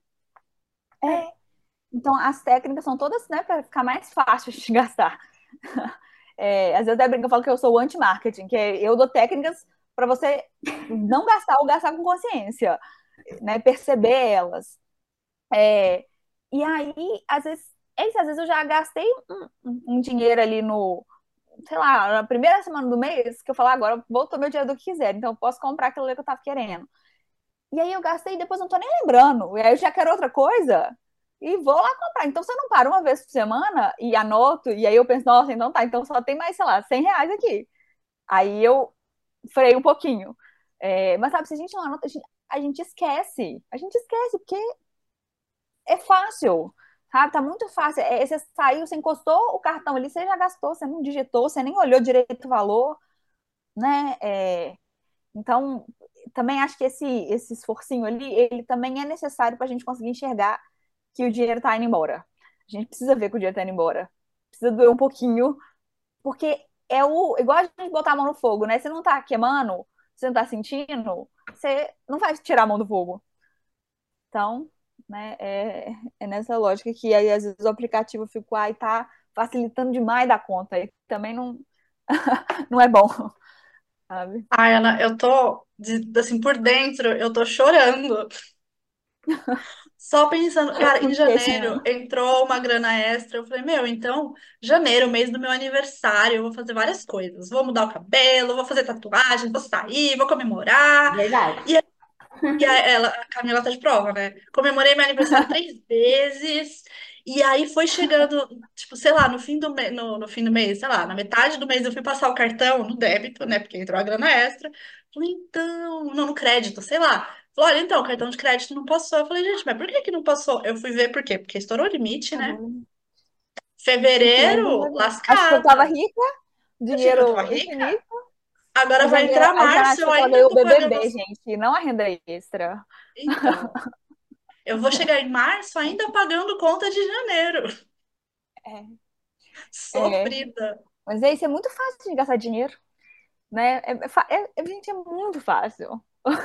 S3: É,
S4: É, então, as técnicas são todas, né, para ficar mais fácil de gastar. É, às vezes até brinco, eu falo que eu sou o anti-marketing, que é, eu dou técnicas para você não gastar ou gastar com consciência, né? Perceber elas. É, e aí, às vezes, é isso, às vezes eu já gastei um, um- um dinheiro ali no, sei lá, na primeira semana do mês, que eu falo, "Ah, agora vou tomar o dinheiro do que quiser, então eu posso comprar aquilo ali que eu tava querendo. E aí eu gastei e depois não tô nem lembrando. E aí eu já quero outra coisa e vou lá comprar. Então você não para uma vez por semana e anoto, e aí eu penso, nossa, então tá, então só tem mais, sei lá, cem reais aqui. Aí eu freio um pouquinho. É, mas sabe, se a gente não anota, a gente, a gente esquece. A gente esquece, porque é fácil, sabe? Tá muito fácil. É, você saiu, você encostou o cartão ali, você já gastou, você não digitou, você nem olhou direito o valor, né? É, então, também acho que esse, esse esforcinho ali, ele também é necessário para a gente conseguir enxergar que o dinheiro está indo embora. A gente precisa ver que o dinheiro está indo embora. Precisa doer um pouquinho, porque é o igual a gente botar a mão no fogo, né? Você não tá queimando, você não tá sentindo, você não vai tirar a mão do fogo. Então, né, é, é nessa lógica que aí às vezes o aplicativo fica, ai, tá facilitando demais da conta. E também não, não é bom, sabe?
S2: Ai, Ana, eu tô, de- assim, por dentro, eu tô chorando. Só pensando, cara, em
S4: Por quê,
S2: janeiro
S4: Tiana?
S2: entrou uma grana extra. Eu falei, meu, então, janeiro, mês do meu aniversário, eu vou fazer várias coisas. Vou mudar o cabelo, vou fazer tatuagem, vou sair, vou comemorar.
S3: Verdade.
S2: E a, ela, a Camila tá de prova, né? Comemorei meu aniversário três vezes. E aí foi chegando, tipo, sei lá, no fim do, me- no, no fim do mês, sei lá, na metade do mês eu fui passar o cartão no débito, né? Porque entrou a grana extra. Falei, então, não, no crédito, sei lá. Falei, olha, então, o cartão de crédito não passou. Eu falei, gente, mas por que que não passou? Eu fui ver por quê? Porque estourou o limite, né?
S4: Acabou, né?
S2: Fevereiro,
S4: Acho que eu tava
S2: lascada.
S4: rica,
S2: Achei que eu tava
S4: dinheiro
S2: rica.
S4: infinito.
S2: Agora
S4: A
S2: vai
S4: Jana,
S2: entrar
S4: a Jana
S2: março, eu
S4: achou que ela
S2: ainda
S4: ganhou o
S2: tô pagando.
S4: B B B, gente, não a renda extra.
S2: Então. Eu vou chegar em março ainda pagando conta de janeiro.
S4: É, é.
S2: Sofrida.
S4: Mas é isso, é muito fácil de gastar dinheiro, né? É, é, fa- é- é- gente, é muito fácil.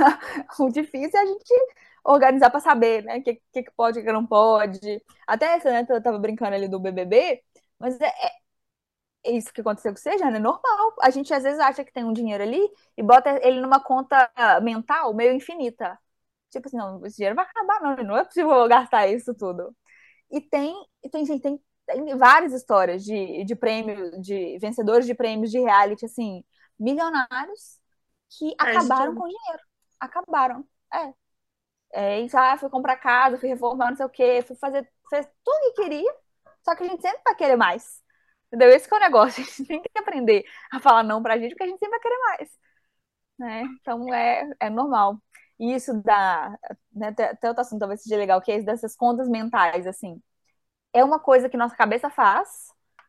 S4: O difícil é a gente organizar para saber, né? O que, que, que pode, o que não pode. Até essa, né? Eu tava brincando ali do B B B, mas é, é isso que aconteceu com você, Jana, é normal. A gente às vezes acha que tem um dinheiro ali e bota ele numa conta mental meio infinita. Tipo assim, não, esse dinheiro vai acabar, não, não é possível eu gastar isso tudo. E tem, e tem, gente, tem, tem várias histórias de, de prêmio, de vencedores de prêmios de reality, assim, milionários que
S2: Faz
S4: acabaram
S2: tudo.
S4: com o dinheiro. Acabaram. É. É, e já fui comprar casa, fui reformar, não sei o quê, fui fazer, fez tudo que queria, só que a gente sempre vai querer mais. Entendeu? Esse que é o negócio. A gente tem que aprender a falar não pra gente, porque a gente sempre vai querer mais, né? Então é, é normal. E isso dá, né, até, até outro assunto talvez seja legal, que é esse dessas contas mentais, assim. É uma coisa que nossa cabeça faz,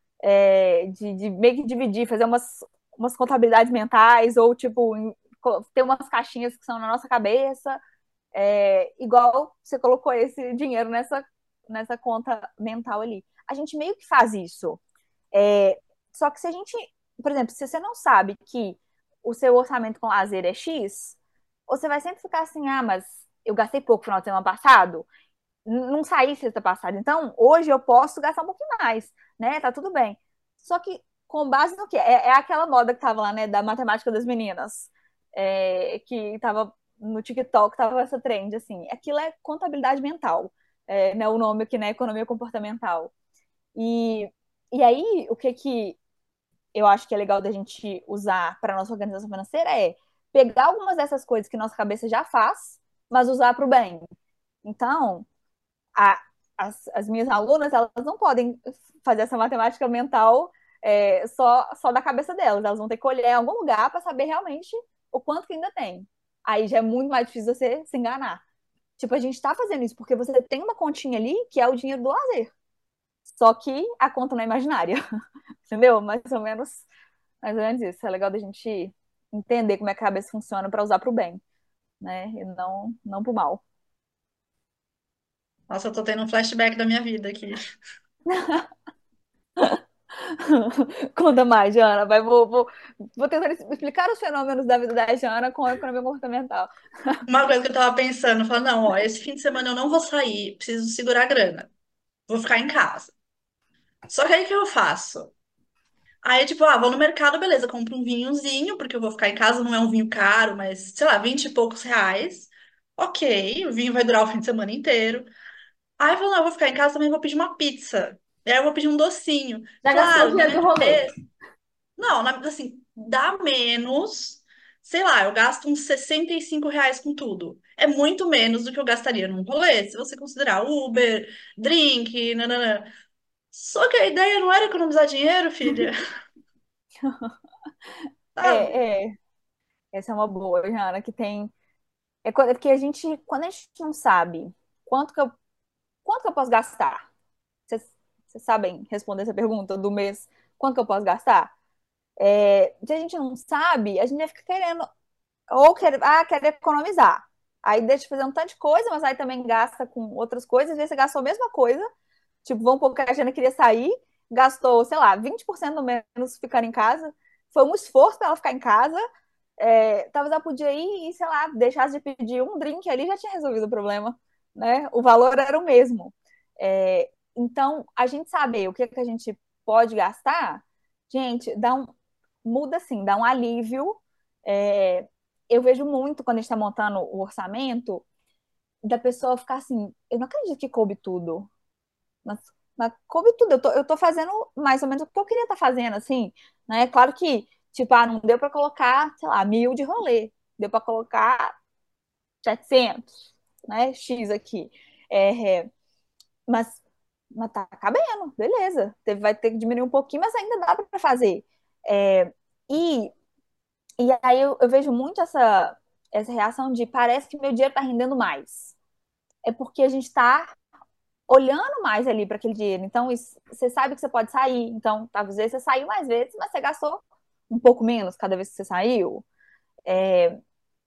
S4: é, de, de meio que dividir, fazer umas, umas contabilidades mentais, ou tipo, em- co- ter umas caixinhas que são na nossa cabeça, é, igual você colocou esse dinheiro nessa, nessa conta mental ali. A gente meio que faz isso. É, só que se a gente, por exemplo, se você não sabe que o seu orçamento com lazer é X, você vai sempre ficar assim, ah, mas eu gastei pouco no final de semana passado, não saí sexta passada, então hoje eu posso gastar um pouquinho mais, né? Tá tudo bem. Só que com base no quê? É, é aquela moda que tava lá, né, da matemática das meninas, é, que tava no TikTok, tava essa trend, assim. Aquilo é contabilidade mental, é, né, o nome aqui, né, economia comportamental. E, e aí, o que que eu acho que é legal da gente usar para nossa organização financeira é pegar algumas dessas coisas que nossa cabeça já faz, mas usar para o bem. Então, a, as, as, minhas alunas, elas não podem fazer essa matemática mental é, só, só da cabeça delas. Elas vão ter que olhar em algum lugar para saber realmente o quanto que ainda tem. Aí já é muito mais difícil você se enganar. Tipo, a gente está fazendo isso porque você tem uma continha ali que é o dinheiro do lazer. Só que a conta não é imaginária. Entendeu? Mais ou menos, mais ou menos isso. É legal da gente entender como é que a cabeça funciona para usar para o bem, né? E não, não para o mal.
S2: Nossa, eu tô tendo um flashback da minha vida aqui.
S4: Conta mais, Jana. Vai, vou, vou, vou tentar explicar os fenômenos da vida da Jana com a economia comportamental.
S2: Uma coisa que eu tava pensando, falando, não, ó, esse fim de semana eu não vou sair, preciso segurar a grana. Vou ficar em casa. Só que aí o que eu faço? Aí, tipo, ah, vou no mercado, beleza, compro um vinhozinho, porque eu vou ficar em casa, não é um vinho caro, mas, sei lá, vinte e poucos reais. Ok, o vinho vai durar o fim de semana inteiro. Aí eu falo, não, eu vou ficar em casa, também vou pedir uma pizza. E aí eu vou pedir um docinho.
S3: Já gastou o
S2: Claro, na
S3: dia
S2: minha
S3: do rolê.
S2: cabeça, não, na- assim, dá menos, sei lá, eu gasto uns sessenta e cinco reais com tudo. É muito menos do que eu gastaria num rolê, se você considerar Uber, drink, nananã. Só que a ideia não era economizar dinheiro, filha, sabe?
S4: É, é. Essa é uma boa, Jana, que tem. É quando- é porque a gente, quando a gente não sabe quanto que eu, quanto que eu posso gastar, vocês, vocês sabem responder essa pergunta do mês, quanto que eu posso gastar? É, se a gente não sabe, a gente vai ficar querendo, ou querer, ah, querer economizar. Aí deixa de fazer um tanto de coisa, mas aí também gasta com outras coisas, às vezes você gastou a mesma coisa, tipo, vamos supor que a Jana queria sair, gastou, sei lá, vinte por cento menos ficar em casa, foi um esforço para ela ficar em casa, é, talvez ela podia ir e, sei lá, deixasse de pedir um drink ali já tinha resolvido o problema, né? O valor era o mesmo. É, então, a gente saber o que, que a gente pode gastar, gente, dá um, muda assim, dá um alívio. É, eu vejo muito quando a gente está montando o orçamento, da pessoa ficar assim, eu não acredito que coube tudo. Mas, mas coube tudo. Eu tô, eu tô fazendo mais ou menos o que eu queria estar fazendo, assim, né? Claro que, tipo, ah, não deu para colocar, sei lá, mil de rolê. Deu para colocar setecentos, né? X aqui. É, é, mas, mas tá cabendo, beleza. Teve, vai ter que diminuir um pouquinho, mas ainda dá para fazer. É, e, e aí eu, eu vejo muito essa, essa reação de parece que meu dinheiro tá rendendo mais. É porque a gente está olhando mais ali para aquele dinheiro. Então, isso, você sabe que você pode sair. Então, talvez você saiu mais vezes, mas você gastou um pouco menos cada vez que você saiu. É,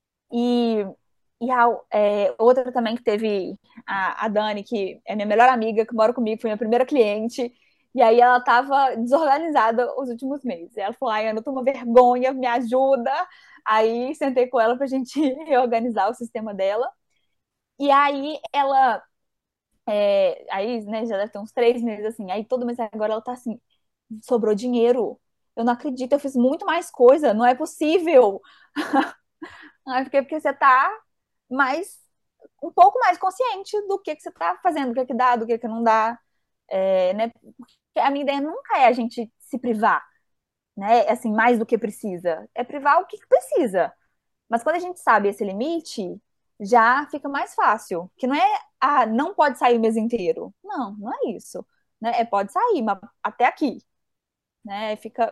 S4: e e a, é, outra também que teve a, a Dani, que é minha melhor amiga, que mora comigo, foi minha primeira cliente. E aí ela estava desorganizada os últimos meses. Ela falou, ai, Ana, eu tô uma vergonha, me ajuda. Aí sentei com ela para a gente reorganizar o sistema dela. E aí ela é, aí, né, já deve ter uns três meses assim. Aí todo mês agora ela tá assim, sobrou dinheiro. Eu não acredito, eu fiz muito mais coisa, não é possível. Aí eu fiquei porque você tá mais, um pouco mais consciente do que que você tá fazendo, do que que dá, do que que não dá. É, né? Porque a minha ideia nunca é a gente se privar, né? Assim, mais do que precisa. É privar o que que precisa. Mas quando a gente sabe esse limite, já fica mais fácil. Que não é, ah, não pode sair o mês inteiro. Não, não é isso. Né? É pode sair, mas até aqui. Né? Fica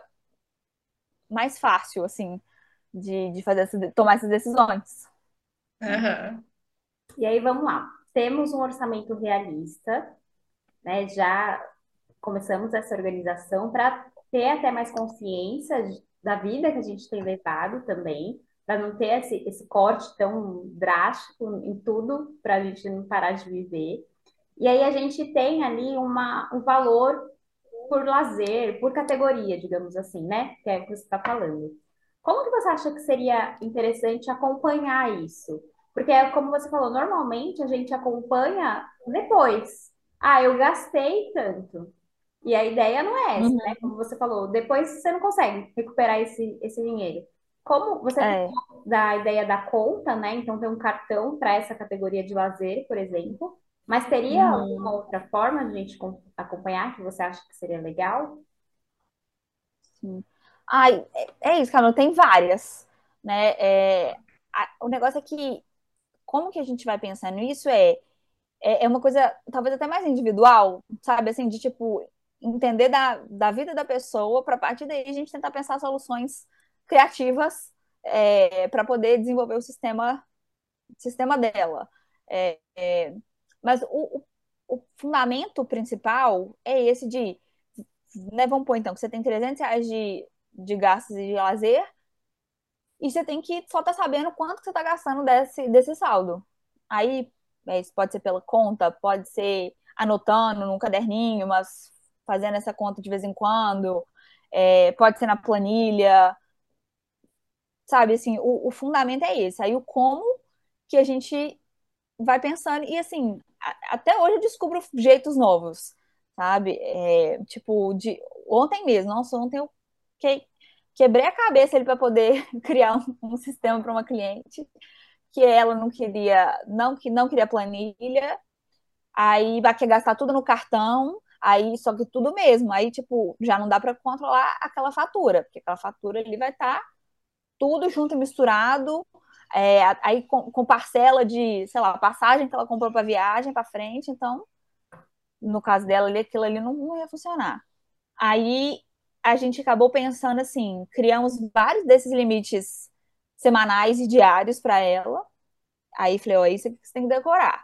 S4: mais fácil, assim, de, de fazer essa, tomar essas decisões. Né?
S2: Aham.
S3: E aí vamos lá. Temos um orçamento realista, né? Já começamos essa organização para ter até mais consciência da vida que a gente tem levado também, para não ter esse, esse corte tão drástico em tudo, para a gente não parar de viver. E aí a gente tem ali uma, um valor por lazer, por categoria, digamos assim, né? Que é o que você está falando. Como que você acha que seria interessante acompanhar isso? Porque, como você falou, normalmente a gente acompanha depois. Ah, eu gastei tanto. E a ideia não é essa, né?
S4: Uhum.
S3: Como você falou, depois você não consegue recuperar esse, esse dinheiro. Como você
S4: É.
S3: falou da ideia da conta, né? Então tem um cartão para essa categoria de lazer, por exemplo. Mas teria alguma
S4: Uhum.
S3: outra forma de a gente com- acompanhar que você acha que seria legal?
S4: Sim. Ai, é, é isso, Carol, tem várias. Né? É, a- o negócio é que, como que a gente vai pensar nisso é é, é uma coisa talvez até mais individual, sabe? Assim, de tipo, entender da, da vida da pessoa, para a partir daí a gente tentar pensar soluções criativas é, para poder desenvolver o sistema, sistema dela. É, é, mas o, o, o fundamento principal é esse de, né, vamos pôr então, que você tem trezentos reais de, de gastos e de lazer, e você tem que só estar tá sabendo quanto que você está gastando desse, desse saldo. Aí, é, isso pode ser pela conta, pode ser anotando num caderninho, mas fazendo essa conta de vez em quando, é, pode ser na planilha, sabe? Assim, o, o fundamento é esse. Aí o como que a gente vai pensando, e assim, a, até hoje eu descubro jeitos novos, sabe? É, tipo, de ontem mesmo, nossa, ontem eu que, quebrei a cabeça ali para poder criar um, um sistema para uma cliente, que ela não queria, não, que não queria planilha, aí vai querer gastar tudo no cartão, aí só que tudo mesmo, aí tipo, já não dá para controlar aquela fatura, porque aquela fatura ali vai estar tá tudo junto e misturado, é, aí com, com, parcela de, sei lá, passagem que ela comprou para viagem para frente, então, no caso dela ali, aquilo ali não, não ia funcionar. Aí a gente acabou pensando assim, criamos vários desses limites semanais e diários para ela. Aí falei, ó, isso aqui você tem que decorar.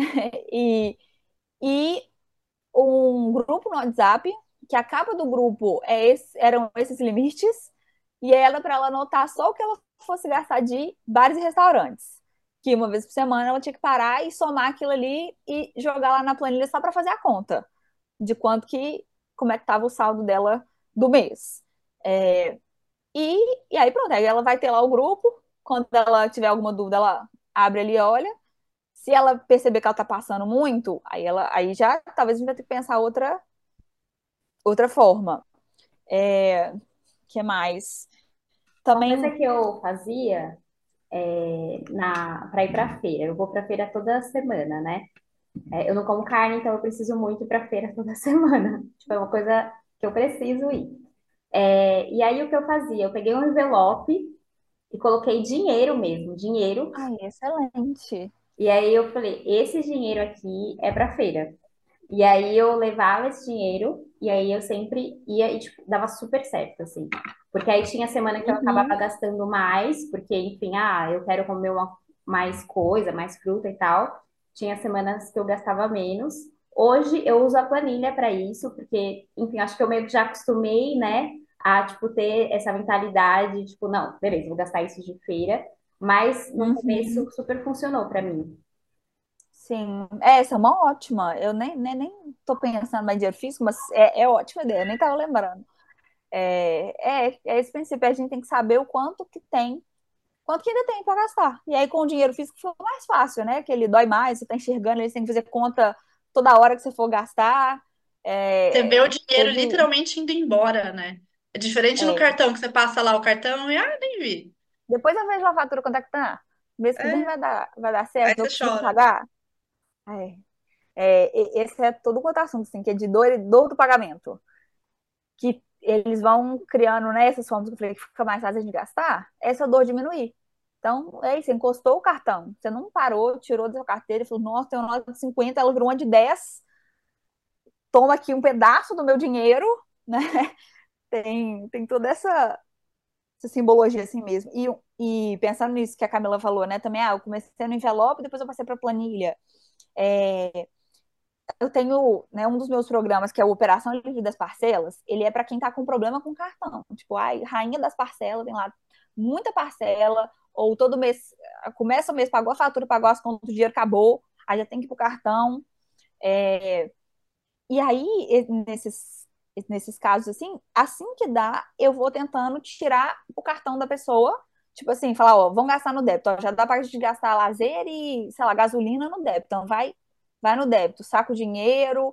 S4: e, e um grupo no WhatsApp, que a capa do grupo é esse, eram esses limites, e ela para ela anotar só o que ela fosse gastar de bares e restaurantes. Que uma vez por semana ela tinha que parar e somar aquilo ali e jogar lá na planilha só para fazer a conta de quanto que, como é que estava o saldo dela do mês. É, e, e aí pronto, aí ela vai ter lá o grupo, quando ela tiver alguma dúvida, ela abre ali e olha. Se ela perceber que ela tá passando muito, aí ela aí já talvez a gente vai ter que pensar outra, outra forma. É, que mais?
S3: Uma coisa
S4: Também.
S3: que eu fazia é, na para ir para feira. Eu vou para feira toda semana, né? É, eu não como carne, então eu preciso muito ir para feira toda semana. Tipo, é uma coisa que eu preciso ir. É, e aí o que eu fazia? Eu peguei um envelope e coloquei dinheiro mesmo, dinheiro.
S4: Ai, excelente.
S3: E aí eu falei, esse dinheiro aqui é para feira. E aí eu levava esse dinheiro e aí eu sempre ia e tipo, dava super certo, assim. Porque aí tinha semana que eu acabava
S4: Uhum.
S3: gastando mais, porque, enfim, ah, eu quero comer uma, mais coisa, mais fruta e tal. Tinha semanas que eu gastava menos. Hoje eu uso a planilha para isso, porque, enfim, acho que eu meio que já acostumei, né, a, tipo, ter essa mentalidade, tipo, não, beleza, vou gastar isso de feira. Mas no
S4: Uhum.
S3: começo super funcionou para mim.
S4: Sim, é, essa é uma ótima. Eu nem, nem, nem tô pensando mais em dinheiro físico, mas é, é ótima ideia, nem tava lembrando. É, é, é esse princípio, a gente tem que saber o quanto que tem, quanto que ainda tem para gastar. E aí com o dinheiro físico foi mais fácil, né? Que ele dói mais, você tá enxergando, ele tem que fazer conta toda hora que você for gastar.
S2: Você vê o
S4: É,
S2: dinheiro
S4: teve,
S2: literalmente indo embora, né? É diferente no
S4: é,
S2: cartão, que você passa lá o cartão e, ah, nem vi.
S4: depois eu vejo a fatura quanto é que tá. Mês que vem
S2: É,
S4: vai dar, vai dar
S2: aí
S4: certo, eu
S2: você
S4: consigo
S2: chora.
S4: pagar. É, é, e- esse é todo outro assunto, assim, que é de dor, dor do pagamento. Que eles vão criando, né, essas formas que eu falei que fica mais fácil de gastar, essa dor diminuir. Então, é isso, você encostou o cartão, você não parou, tirou da sua carteira e falou, nossa, tem uma nota de cinquenta, ela virou uma de dez, toma aqui um pedaço do meu dinheiro, né? Tem, tem toda essa, essa simbologia assim mesmo. E, e pensando nisso que a Camila falou, né, também, ah, eu comecei no envelope, depois eu passei para planilha. É, eu tenho, né, um dos meus programas, que é o Operação Livre das Parcelas, ele é para quem tá com problema com cartão. Tipo, ai, rainha das parcelas, tem lá muita parcela, ou todo mês, começa o mês, pagou a fatura, pagou as contas, o dinheiro acabou, aí já tem que ir pro cartão. É, e aí, nesses, nesses casos assim, assim que dá, eu vou tentando tirar o cartão da pessoa, tipo assim, falar, ó, vão gastar no débito, ó, já dá pra gente gastar lazer e, sei lá, gasolina no débito, então vai, vai no débito, saca o dinheiro,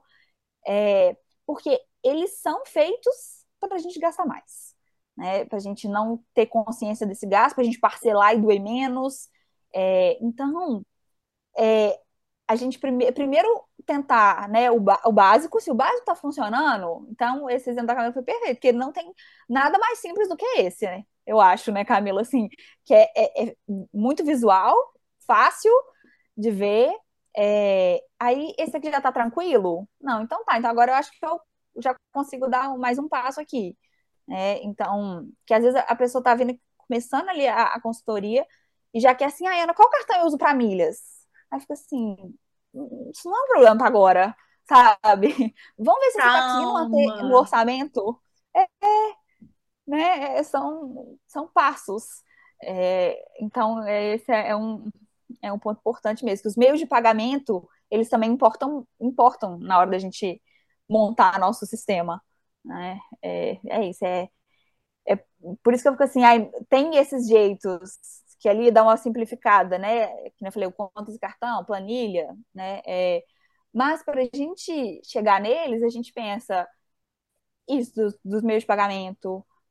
S4: é, porque eles são feitos para a gente gastar mais, né? Para a gente não ter consciência desse gasto, para a gente parcelar e doer menos. É, então, é, a gente prime primeiro tentar, né, o, o básico, se o básico está funcionando, então esse exemplo da Camila foi perfeito, porque não tem nada mais simples do que esse, né? Eu acho, né, Camila, assim, que é, é, é muito visual, fácil de ver. É, aí esse aqui já tá tranquilo? Não, então tá. Então agora eu acho que eu já consigo dar mais um passo aqui. Né? Então, que às vezes a pessoa tá vindo, começando ali a, a consultoria e já quer assim, ah, Ana, qual cartão eu uso para milhas? Aí fica assim, isso não é um problema pra agora, sabe? Vamos ver se você tá conseguindo manter no
S2: Calma.
S4: orçamento. É, né? É, são, são passos. É, então, é, esse é um, é um ponto importante mesmo, que os meios de pagamento, eles também importam, importam na hora da gente montar nosso sistema, né? É, é isso, é, é por isso que eu fico assim, ai, tem esses jeitos que ali dá uma simplificada, né? Que nem eu falei, o conta de cartão, planilha, né? É, mas para a gente chegar neles, a gente pensa isso dos, dos meios de pagamento,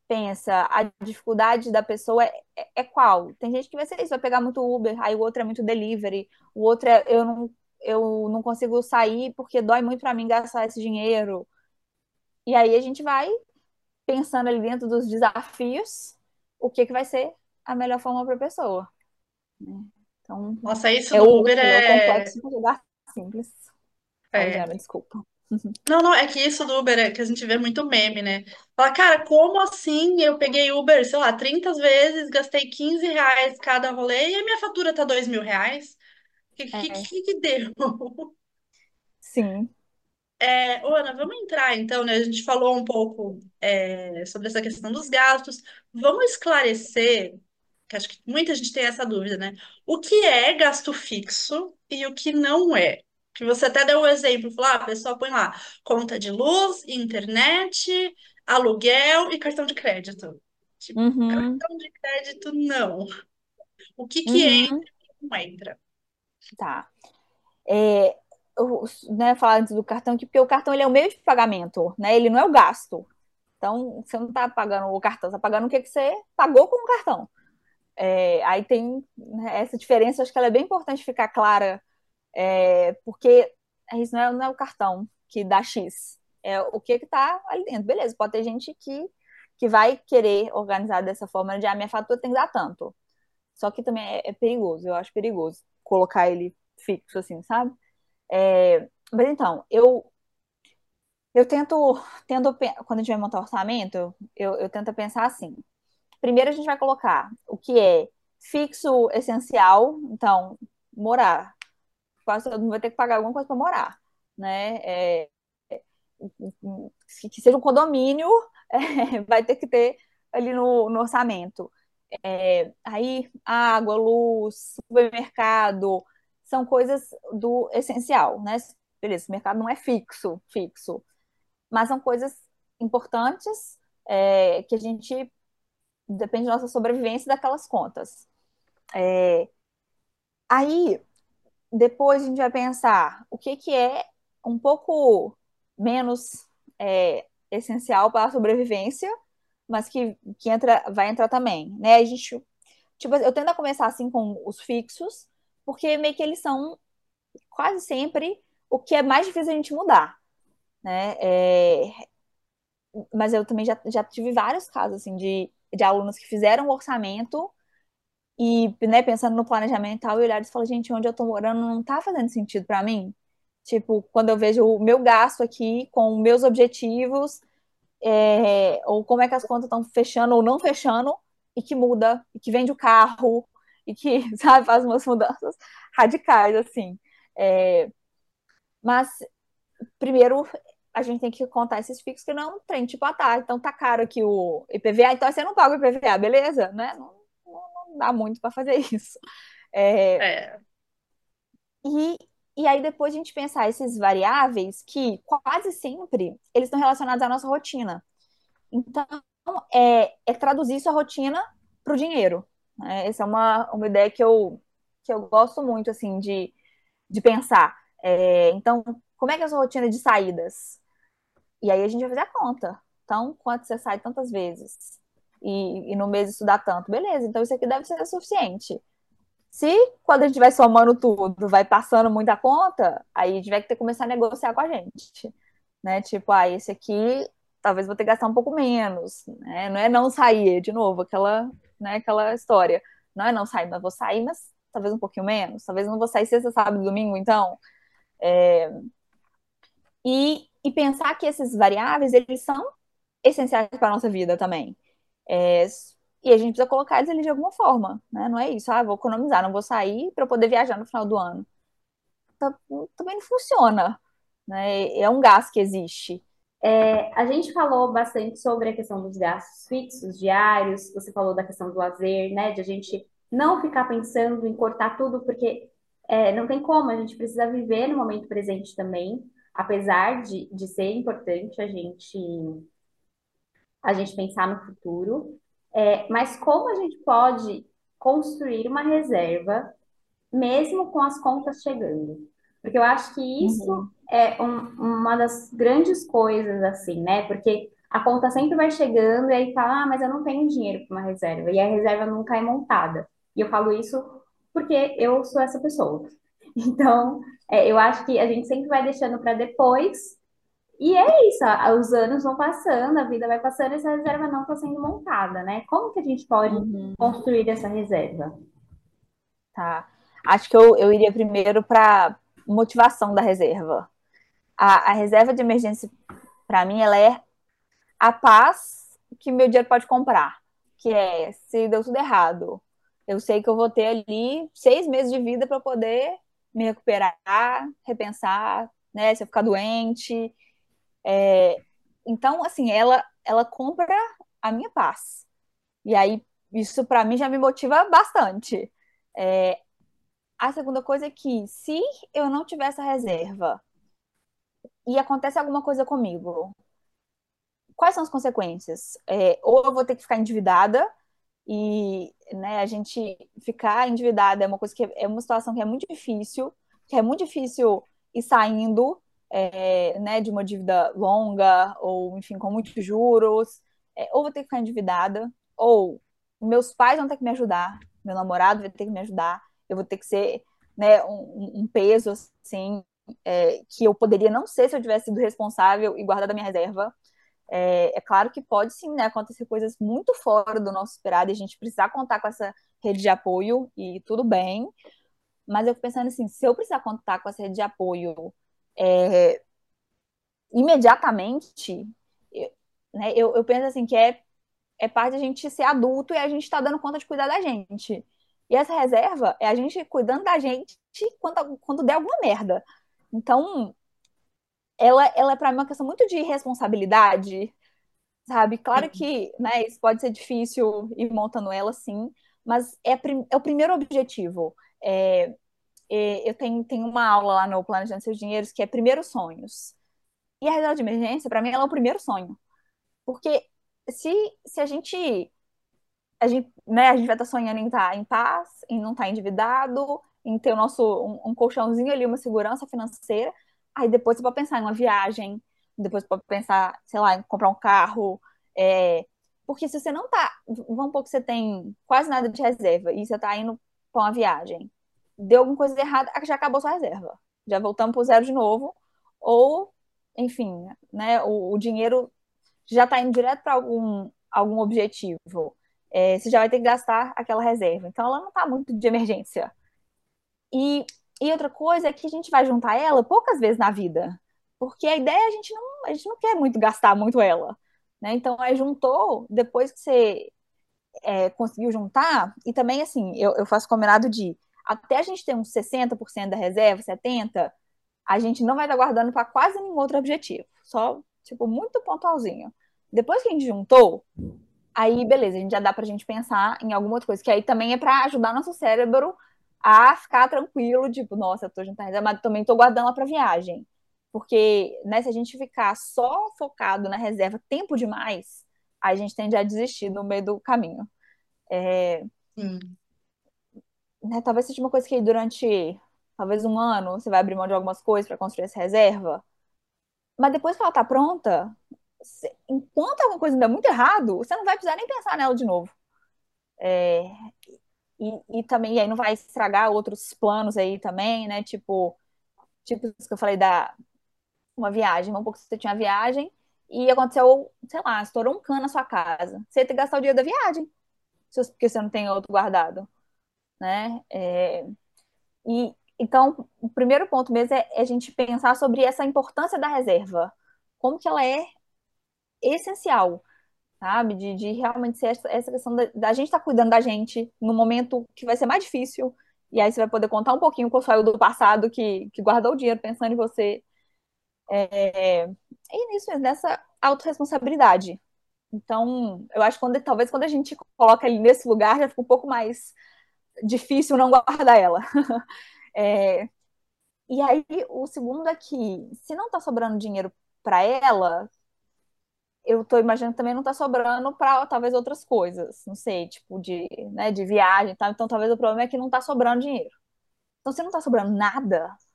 S4: pensa, a dificuldade da pessoa é, é- é qual? Tem gente que vai ser isso, vai pegar muito Uber, aí o outro é muito delivery, o outro é eu não, eu não consigo sair porque dói muito para mim gastar esse dinheiro. E aí a gente vai pensando ali dentro dos desafios, o que que vai ser a melhor forma para a pessoa, né? Então,
S2: Nossa, isso
S4: é
S2: do
S4: o,
S2: Uber
S4: é o
S2: é,
S4: complexo do lugar simples. Fala,
S2: é.
S4: Jana, desculpa.
S2: Não, não, é que isso do Uber é que a gente vê muito meme, né? Fala, cara, como assim? Eu peguei Uber, sei lá, trinta vezes, gastei quinze reais cada rolê e a minha fatura tá dois mil reais? O que, que,
S4: É,
S2: que, que deu?
S4: sim.
S2: É, ô, Ana, vamos entrar então, né? A gente falou um pouco é, sobre essa questão dos gastos. Vamos esclarecer, que acho que muita gente tem essa dúvida, né? O que é gasto fixo e o que não é? Que você até deu o exemplo, falou, ah, a pessoa põe lá conta de luz, internet, aluguel e cartão de crédito. Tipo,
S4: Uhum,
S2: cartão de crédito, não. O que que entra
S4: uhum,
S2: e o que não entra?
S4: tá. É, eu, né, falar antes do cartão aqui, porque o cartão ele é o meio de pagamento, né? Ele não é o gasto. Então, você não está pagando o cartão, você está pagando o que, que você pagou com o cartão. É, aí tem, né, essa diferença, acho que ela é bem importante ficar clara, é, porque isso não é, não é o cartão que dá X, é o que que está ali dentro. Beleza, pode ter gente que, que vai querer organizar dessa forma de, ah, minha fatura tem que dar tanto. Só que também é, é perigoso, eu acho perigoso colocar ele fixo, assim, sabe? É, mas então, eu, eu tento, tento, quando a gente vai montar orçamento, eu, eu tento pensar assim. Primeiro a gente vai colocar o que é fixo essencial, então, morar. Quase todo mundo vai ter que pagar alguma coisa para morar, né? É, que seja um condomínio, é, vai ter que ter ali no, no orçamento. É, aí, água, luz, supermercado, são coisas do essencial, né? Beleza, o mercado não é fixo, fixo, mas são coisas importantes, é, que a gente depende da nossa sobrevivência daquelas contas. Aí, depois a gente vai pensar o que, que é um pouco menos é, essencial para a sobrevivência, mas que, que entra, vai entrar também, né? A gente, tipo, eu tento começar assim com os fixos, porque meio que eles são quase sempre o que é mais difícil a gente mudar, né? É, mas eu também já, já tive vários casos assim de, de alunos que fizeram o orçamento e, né, pensando no planejamento e tal, e olharam e falaram, gente, onde eu tô morando não tá fazendo sentido para mim. Tipo, quando eu vejo o meu gasto aqui com meus objetivos, é, ou como é que as contas estão fechando ou não fechando, e que muda, e que vende o carro, e que, sabe, faz umas mudanças radicais, assim. É, mas, primeiro, a gente tem que contar esses fixos que não é um trem, tipo, ah, tá, então tá caro aqui o I P V A, então você não paga o I P V A, beleza? Né? Não, não, não dá muito para fazer isso. É,
S2: É,
S4: e, e aí depois a gente pensar esses variáveis que quase sempre eles estão relacionados à nossa rotina. Então, é, é traduzir sua rotina para o dinheiro, né? Essa é uma, uma ideia que eu, que eu gosto muito, assim, de, de pensar. É, então, como é que é a sua rotina de saídas? E aí a gente vai fazer a conta. Então, quanto você sai tantas vezes? E, e no mês isso dá tanto. Beleza, então isso aqui deve ser suficiente. Se quando a gente vai somando tudo, vai passando muita conta, aí a gente vai ter que começar a negociar com a gente, né? Tipo, ah, esse aqui talvez vou ter que gastar um pouco menos, né? Não é não sair, de novo, aquela, né, aquela história. Não é não sair, mas vou sair, mas talvez um pouquinho menos. Talvez não vou sair sexta, sábado e domingo, então. E, e pensar que esses variáveis, eles são essenciais para a nossa vida também. É, e a gente precisa colocar eles ali de alguma forma, né? Não é isso, ah, vou economizar, não vou sair para eu poder viajar no final do ano. Tá- Também não funciona, né? É um gasto que existe.
S3: É, a gente falou bastante sobre a questão dos gastos fixos, diários, você falou da questão do lazer, né? De a gente não ficar pensando em cortar tudo, porque é, não tem como, a gente precisa viver no momento presente também, apesar de, de ser importante a gente, a gente pensar no futuro. É, mas como a gente pode construir uma reserva mesmo com as contas chegando? Porque eu acho que isso
S4: Uhum.
S3: é um- uma das grandes coisas, assim, né? Porque a conta sempre vai chegando e aí fala, ah, mas eu não tenho dinheiro para uma reserva. E a reserva nunca é montada. E eu falo isso porque eu sou essa pessoa. Então, é, eu acho que a gente sempre vai deixando para depois. E é isso, a- os anos vão passando, a vida vai passando e essa reserva não está sendo montada, né? Como que a gente pode
S4: Uhum,
S3: construir essa reserva?
S4: tá. Acho que eu, eu iria primeiro para motivação da reserva. A, a reserva de emergência, para mim, ela é a paz que meu dinheiro pode comprar. Que é, se deu tudo errado, eu sei que eu vou ter ali seis meses de vida para poder me recuperar, repensar, né? Se eu ficar doente. É, então, assim, ela, ela compra a minha paz. E aí, isso para mim já me motiva bastante. É, a segunda coisa é que, se eu não tiver essa reserva e acontece alguma coisa comigo, quais são as consequências? É, ou eu vou ter que ficar endividada, e né, a gente ficar endividada é uma coisa que é uma situação que é muito difícil, que é muito difícil ir saindo é, né, de uma dívida longa, ou enfim, com muitos juros, é, ou vou ter que ficar endividada, ou meus pais vão ter que me ajudar, meu namorado vai ter que me ajudar, eu vou ter que ser né, um, um peso assim, é, que eu poderia não ser se eu tivesse sido responsável e guardado a minha reserva. É, é claro que pode sim, né, acontecer coisas muito fora do nosso esperado e a gente precisar contar com essa rede de apoio e tudo bem, mas eu fico pensando assim, se eu precisar contar com essa rede de apoio é, imediatamente, eu, né, eu, eu penso assim que é, é parte da gente ser adulto e a gente está dando conta de cuidar da gente. E essa reserva é a gente cuidando da gente quando, quando der alguma merda. Então, ela, ela é para mim uma questão muito de responsabilidade, sabe? Claro que, né, isso pode ser difícil ir montando ela, sim, mas é, prim- é o primeiro objetivo. É, é, eu tenho, tenho uma aula lá no Planejando Seus Dinheiros que é Primeiros Sonhos. E a reserva de emergência, para mim, ela é o primeiro sonho. Porque se, se a gente, a gente, né, a gente vai estar sonhando em estar em paz, em não estar endividado, em ter o nosso, um, um colchãozinho ali, uma segurança financeira, aí depois você pode pensar em uma viagem, depois você pode pensar, sei lá, em comprar um carro, é, porque se você não tá, vamos supor que você tem quase nada de reserva e você tá indo para uma viagem, deu alguma coisa errada, já acabou sua reserva, já voltamos pro zero de novo, ou, enfim, né, o, o dinheiro já está indo direto para algum, algum objetivo. É, você já vai ter que gastar aquela reserva. Então, ela não está muito de emergência. E, e outra coisa é que a gente vai juntar ela poucas vezes na vida. Porque a ideia é a gente não, a gente não quer muito gastar muito ela. Né? Então, aí juntou, depois que você é, conseguiu juntar, e também assim, eu, eu faço combinado de até a gente ter uns sessenta por cento da reserva, setenta por cento, a gente não vai estar guardando para quase nenhum outro objetivo. Só, tipo, muito pontualzinho. Depois que a gente juntou, aí beleza, a gente já dá pra gente pensar em alguma outra coisa, que aí também é para ajudar nosso cérebro a ficar tranquilo, tipo, nossa, eu tô juntando reserva, mas também tô guardando ela pra viagem. Porque, né, se a gente ficar só focado na reserva tempo demais, aí a gente tende a desistir no meio do caminho. É,
S2: Sim.
S4: né, talvez seja uma coisa que durante talvez um ano você vai abrir mão de algumas coisas para construir essa reserva, mas depois que ela tá pronta, se- enquanto alguma coisa ainda muito errado, você não vai precisar nem pensar nela de novo. É, e, e também, e aí não vai estragar outros planos aí também, né? Tipo, tipo isso que eu falei da uma viagem. Vamos supor que você tinha uma viagem e aconteceu, sei lá, estourou um cano na sua casa. Você ia ter que gastar o dia da viagem, se- porque você não tem outro guardado, né? É, e então, o primeiro ponto mesmo é, é a gente pensar sobre essa importância da reserva. Como que ela é essencial, sabe? De, de realmente ser essa, essa questão da, da gente estar tá cuidando da gente no momento que vai ser mais difícil. E aí você vai poder contar um pouquinho com o seu eu do passado que, que guardou o dinheiro pensando em você. É, e nisso mesmo, nessa autorresponsabilidade. Então, eu acho que quando, talvez quando a gente coloca ele nesse lugar, já fica um pouco mais difícil não guardar ela. É, e aí, o segundo é que, se não tá sobrando dinheiro para ela, eu tô imaginando que também não tá sobrando para talvez outras coisas, não sei, tipo de, né, de viagem e tal. Então, talvez o problema é que não tá sobrando dinheiro. Então, se não tá sobrando nada,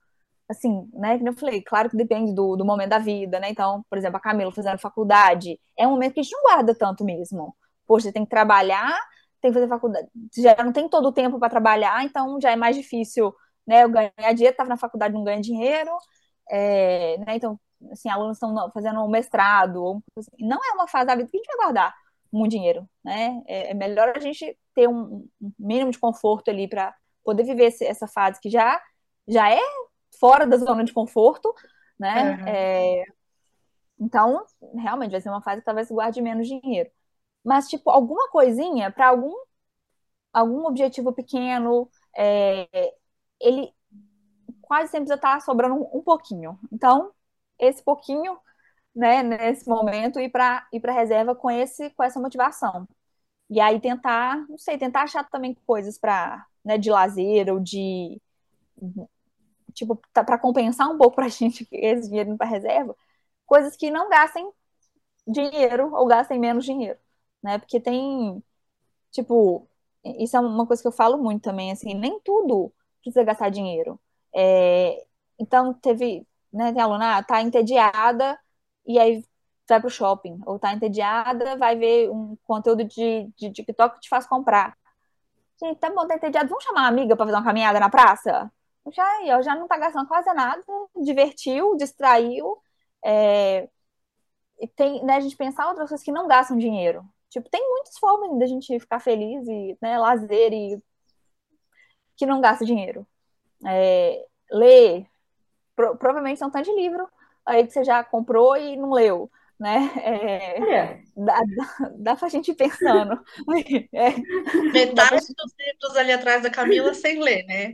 S4: assim, né, como eu falei, claro que depende do, do momento da vida, né? Então, por exemplo, a Camila fazendo faculdade, é um momento que a gente não guarda tanto mesmo. Poxa, você tem que trabalhar, tem que fazer faculdade, já não tem todo o tempo para trabalhar, então já é mais difícil, né? Eu ganhar dinheiro, estava na faculdade, não ganha dinheiro, é, né? Então, assim, alunos estão fazendo um mestrado, ou, assim, não é uma fase da vida que a gente vai guardar muito dinheiro, né? É, é melhor a gente ter um, um mínimo de conforto ali para poder viver esse, essa fase que já já é fora da zona de conforto, né?
S2: Aham.
S4: É, então, realmente vai ser uma fase que talvez guarde menos dinheiro. Mas, tipo, alguma coisinha para algum, algum objetivo pequeno, é, ele quase sempre já está sobrando um, um pouquinho. Então, esse pouquinho, né, nesse momento, ir para ir para reserva com esse com essa motivação. E aí tentar, não sei, tentar achar também coisas para, né, de lazer ou de tipo, tá, para compensar um pouco pra gente esse dinheiro para reserva, coisas que não gastem dinheiro ou gastem menos dinheiro, né? Porque tem, tipo, isso é uma coisa que eu falo muito também, assim, nem tudo precisa gastar dinheiro. É, então, teve, né, tem aluna, ah, tá entediada e aí vai pro shopping, ou tá entediada, vai ver um conteúdo de, de TikTok que te faz comprar. Gente, tá bom, tá entediado. Vamos chamar uma amiga pra fazer uma caminhada na praça? Já, eu já não tá gastando quase nada, divertiu, distraiu. É, e tem, né, a gente pensar outras coisas que não gastam dinheiro. Tipo, tem muitas formas da gente ficar feliz e, né, lazer e que não gasta dinheiro. É, ler, pro, provavelmente são tanto de livro aí que você já comprou e não leu, né? É,
S3: Olha,
S4: dá, dá, dá pra gente ir pensando. É, dá pra
S2: Metade
S4: gente
S2: dos livros ali atrás da Camila sem ler, né?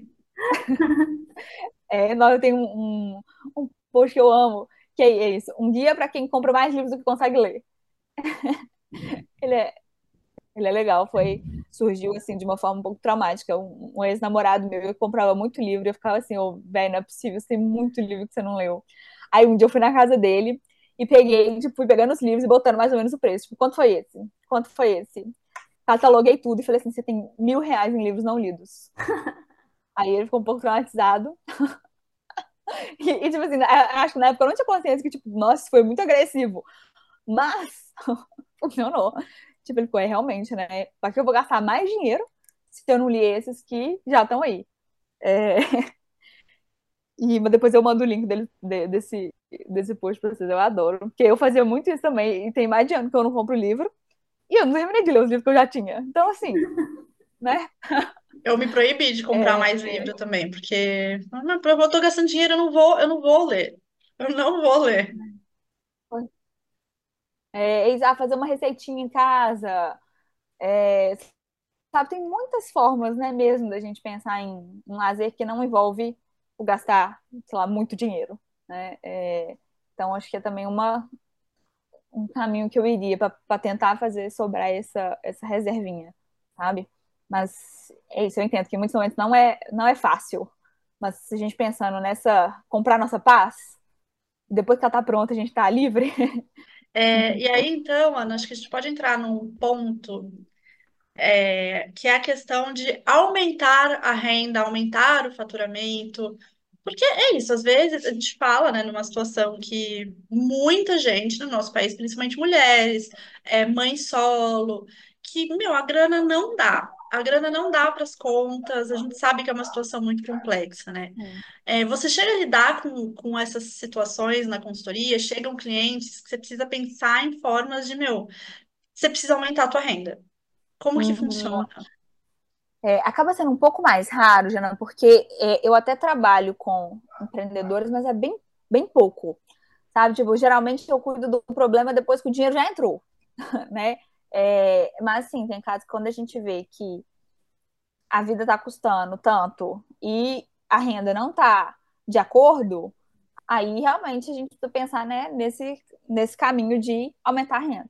S4: É, não, eu tenho um, um, um post que eu amo, que é isso. Um guia para quem compra mais livros do que consegue ler. Ele é, ele é legal, foi, surgiu assim de uma forma um pouco traumática. Um, um ex-namorado meu, eu comprava muito livro, e eu ficava assim, ô, velho, não é possível, você tem muito livro que você não leu. Aí um dia eu fui na casa dele e peguei, tipo, fui pegando os livros e botando mais ou menos o preço. Tipo, quanto foi esse? Quanto foi esse? Cataloguei tudo e falei assim, você tem mil reais em livros não lidos. Aí ele ficou um pouco traumatizado. E, e, tipo assim, acho que na época eu não tinha consciência que, tipo, nossa, foi muito agressivo. Mas funcionou. Tipo, ele ficou, é realmente, né? Pra que eu vou gastar mais dinheiro se eu não li esses que já estão aí? É, e mas depois eu mando o link dele, de- desse, desse post pra vocês, eu adoro. Porque eu fazia muito isso também, e tem mais de ano que eu não compro livro, e eu não terminei de ler os livros que eu já tinha. Então, assim, né?
S2: Eu me proibi de comprar
S4: É,
S2: mais livro também, porque não, eu tô gastando dinheiro, eu não vou, eu não vou ler. Eu não vou ler.
S4: é, é, ah, fazer uma receitinha em casa, é, sabe, tem muitas formas, né, mesmo da gente pensar em um lazer que não envolve o gastar, sei lá, muito dinheiro, né? É, então, acho que é também uma, um caminho que eu iria para tentar fazer sobrar essa, essa reservinha, sabe? Mas é isso, eu entendo que em muitos momentos não é, não é fácil. Mas se a gente pensando nessa, comprar nossa paz, depois que ela tá pronta, a gente tá livre.
S2: É, e aí, então, Ana, acho que a gente pode entrar num ponto é, que é a questão de aumentar a renda, aumentar o faturamento. Porque é isso, às vezes a gente fala, né, numa situação que muita gente no nosso país, principalmente mulheres, é, mãe solo, que, meu, a grana não dá. A grana não dá para as contas, a gente sabe que é uma situação muito complexa, né? É, você chega a lidar com, com essas situações na consultoria, chegam clientes que você precisa pensar em formas de, meu, você precisa aumentar a tua renda. Como que
S4: Uhum.
S2: funciona?
S4: É, acaba sendo um pouco mais raro, Jana, porque é, eu até trabalho com empreendedores, mas é bem, bem pouco, sabe? Tipo, geralmente eu cuido do problema depois que o dinheiro já entrou, né? É, mas, assim, tem casos que quando a gente vê que a vida tá custando tanto e a renda não tá de acordo, aí realmente a gente precisa pensar, né, nesse, nesse caminho de aumentar a renda.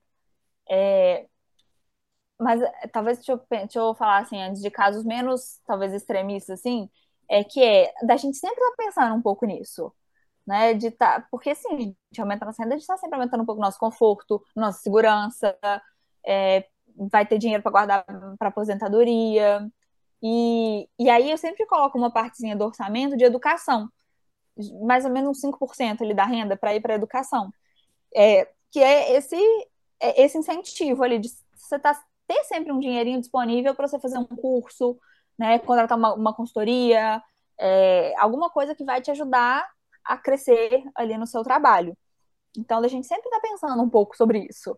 S4: Mas eh, talvez deixa eu, pe- deixa eu falar assim, antes de casos menos, talvez extremistas, assim, é que é da gente sempre estar pensando um pouco nisso, né? De tá, porque assim, a gente aumenta a nossa renda, a gente está sempre aumentando um pouco o nosso conforto, nossa segurança, é, vai ter dinheiro para guardar para aposentadoria. E, e aí eu sempre coloco uma partezinha do orçamento de educação, mais ou menos uns cinco por cento ali da renda para ir para a educação. É, que é esse, é esse incentivo ali de você tá, ter sempre um dinheirinho disponível para você fazer um curso, né, contratar uma, uma consultoria, é, alguma coisa que vai te ajudar a crescer ali no seu trabalho. Então, a gente sempre está pensando um pouco sobre isso.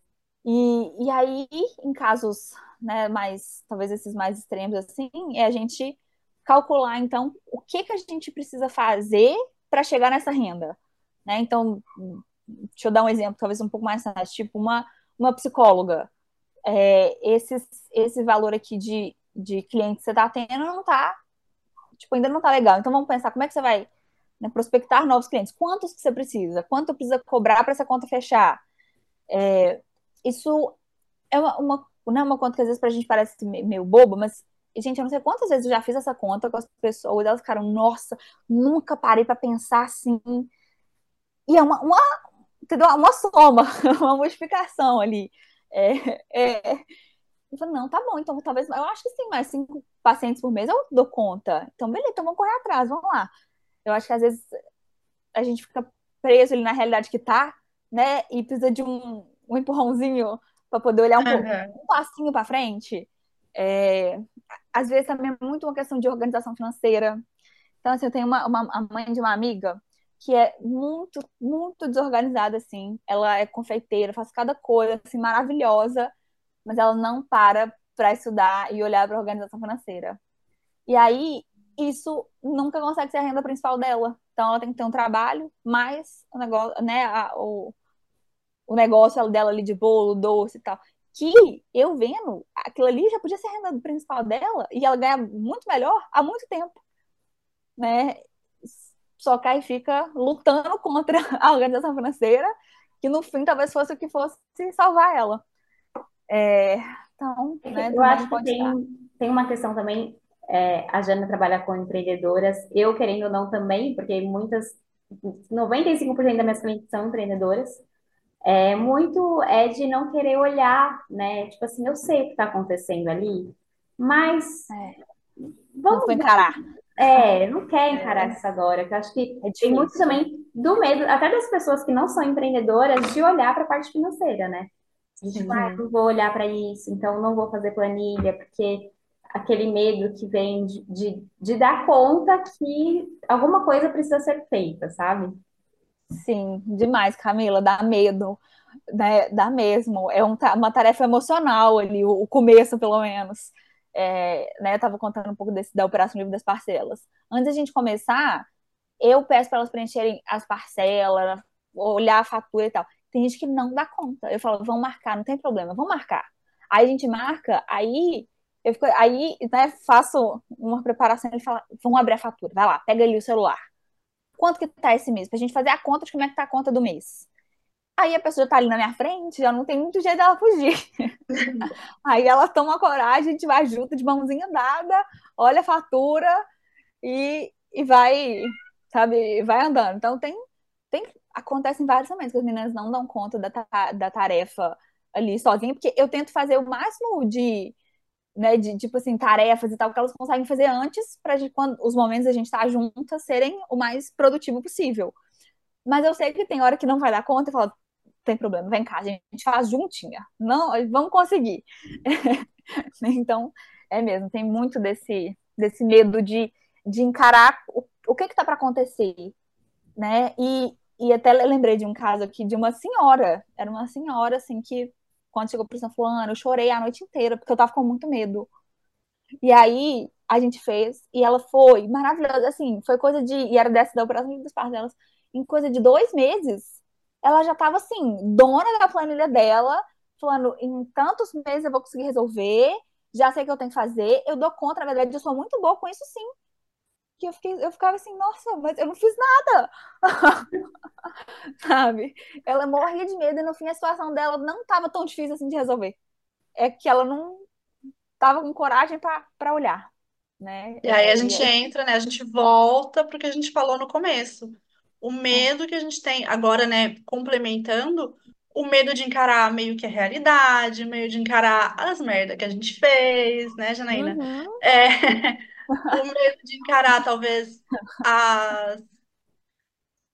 S4: E, e aí, em casos, né, mais, talvez esses mais extremos assim, é a gente calcular, então, o que que a gente precisa fazer para chegar nessa renda, né? Então, deixa eu dar um exemplo, talvez um pouco mais fácil, tipo uma, uma psicóloga. É, esses, esse valor aqui de, de cliente que você está tendo não está, tipo, ainda não está legal. Então, vamos pensar como é que você vai, né, prospectar novos clientes. Quantos que você precisa? Quanto precisa cobrar para essa conta fechar? É, isso é uma, uma, não é uma conta que às vezes pra gente parece meio boba, mas, gente, eu não sei quantas vezes eu já fiz essa conta com as pessoas, elas ficaram, nossa, nunca parei pra pensar assim. E é uma, uma, entendeu? Uma soma, uma multiplicação ali. É, é, eu falei, não, tá bom, então talvez, eu acho que sim, mais cinco pacientes por mês eu dou conta. Então, beleza, então vamos correr atrás, vamos lá. Eu acho que às vezes a gente fica preso ali na realidade que tá, né? E precisa de um, um empurrãozinho para poder olhar um,
S2: Aham.
S4: um passinho para frente. É, às vezes também é muito uma questão de organização financeira. Então, assim, eu tenho uma, uma a mãe de uma amiga que é muito, muito desorganizada, assim. Ela é confeiteira, faz cada coisa, assim, maravilhosa, mas ela não para para estudar e olhar para a organização financeira. E aí, isso nunca consegue ser a renda principal dela. Então, ela tem que ter um trabalho, mais o negócio, né, a, o, o negócio dela ali de bolo, doce e tal. Que eu vendo, aquilo ali já podia ser a renda principal dela e ela ganha muito melhor há muito tempo, né? Só que aí fica lutando contra a organização financeira, que no fim talvez fosse o que fosse salvar ela. É, então,
S3: É
S4: né,
S3: que eu
S4: também
S3: acho que
S4: pode estar.
S3: tem, tem uma questão também, é, a Jana trabalha com empreendedoras, eu querendo ou não também, porque muitas, noventa e cinco por cento das minhas clientes são empreendedoras, é muito é de não querer olhar, né? Tipo assim, eu sei o que está acontecendo ali, mas
S4: É, não vou
S3: vamos
S4: encarar.
S3: é, não quer encarar
S2: É,
S3: isso agora, que eu acho que
S4: É
S3: tem muito
S4: difícil.
S3: também do medo, até das pessoas que não são empreendedoras, de olhar para a parte financeira, né? De tipo, ah,
S2: sim.
S3: não vou olhar para isso, então não vou fazer planilha, porque aquele medo que vem de, de, de dar conta que alguma coisa precisa ser feita, sabe?
S4: Sim, demais, Camila, dá medo, né? Dá mesmo. É um ta- uma tarefa emocional ali, o, o começo, pelo menos. É, né, eu tava contando um pouco desse, da Operação Livre das Parcelas. Antes da gente começar, eu peço para elas preencherem as parcelas, olhar a fatura e tal. Tem gente que não dá conta. Eu falo, vão marcar, não tem problema, vão marcar. Aí a gente marca, aí eu fico, aí, né, faço uma preparação, ele fala, vão abrir a fatura, vai lá, pega ali o celular. Quanto que tá esse mês? Pra gente fazer a conta de como é que tá a conta do mês. Aí a pessoa já tá ali na minha frente, já não tem muito jeito dela fugir. Aí ela toma coragem, a gente vai junto, de mãozinha dada, olha a fatura e, e vai, sabe, vai andando. Então tem, tem, acontece em vários momentos que as meninas não dão conta da, da tarefa ali sozinha, porque eu tento fazer o máximo de, né, de tipo assim, tarefas e tal, que elas conseguem fazer antes, para quando os momentos a gente tá juntas serem o mais produtivo possível. Mas eu sei que tem hora que não vai dar conta e fala, tem problema, vem cá, a gente faz juntinha. Não, vamos conseguir. Então, é mesmo, tem muito desse, desse medo de, de encarar o, o que está para acontecer, né? E, e até lembrei de um caso aqui de uma senhora, era uma senhora, assim, que quando chegou para São Fulano, eu chorei a noite inteira, porque eu tava com muito medo. E aí, a gente fez, e ela foi maravilhosa, assim, foi coisa de, e era dessa da Operação dos Partos delas, em coisa de dois meses, ela já tava, assim, dona da planilha dela, falando, em tantos meses eu vou conseguir resolver, já sei o que eu tenho que fazer, eu dou conta, na verdade, eu sou muito boa com isso, sim. Que eu, fiquei, eu ficava assim, nossa, mas eu não fiz nada, sabe? Ela morria de medo e no fim a situação dela não tava tão difícil assim de resolver. É que ela não tava com coragem para olhar, né?
S2: E aí a
S4: É, e
S2: gente
S4: aí,
S2: entra, né? A gente volta para o que a gente falou no começo. O medo que a gente tem agora, né? Complementando, o medo de encarar meio que a realidade, meio de encarar as merdas que a gente fez, né, Janaína?
S4: uhum,
S2: É, o medo de encarar, talvez, as,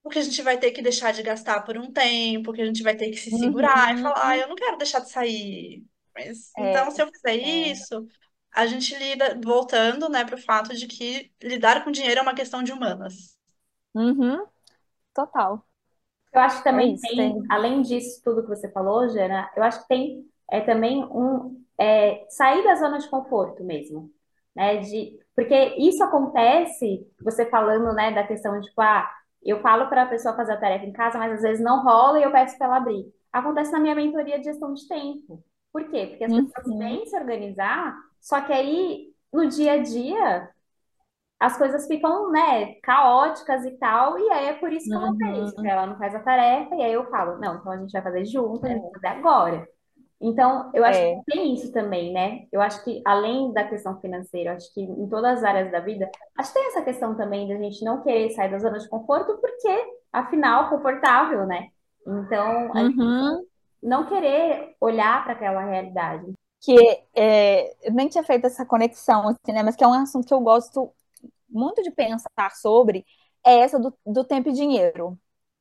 S2: o que a gente vai ter que deixar de gastar por um tempo, que a gente vai ter que se segurar e falar, ah,
S4: Uhum.
S2: eu não quero deixar de sair. Mas,
S4: É,
S2: então, se eu fizer
S4: é.
S2: isso, a gente lida, voltando, né, para o fato de que lidar com dinheiro é uma questão de humanas.
S4: Uhum. Total.
S3: Eu acho que
S4: É
S3: também
S4: isso.
S3: tem,
S4: Tem.
S3: além disso tudo que você falou, Jana, eu acho que tem é, também um é, sair da zona de conforto mesmo, né? De, porque isso acontece, você falando, né, da questão de, tipo, ah, eu falo para a pessoa fazer a tarefa em casa, mas às vezes não rola e eu peço para ela abrir. Acontece na minha mentoria de gestão de tempo. Por quê? Porque as pessoas
S4: Uhum.
S3: vêm se organizar, só que aí no dia a dia as coisas ficam, né, caóticas e tal, e aí é por isso que eu não penso, porque
S4: Uhum.
S3: ela não faz a tarefa, e aí eu falo, não, então a gente vai fazer junto, a gente vai
S4: É.
S3: fazer agora. Então, eu acho que
S4: É.
S3: tem isso também, né? Eu acho que, além da questão financeira, eu acho que em todas as áreas da vida, acho que tem essa questão também da gente não querer sair da zona de conforto, porque, afinal, confortável, né? Então, a gente
S4: Uhum.
S3: não querer olhar para aquela realidade.
S4: Que é, eu nem tinha feito essa conexão, assim, né? Mas que é um assunto que eu gosto muito de pensar sobre, é essa do, do tempo e dinheiro.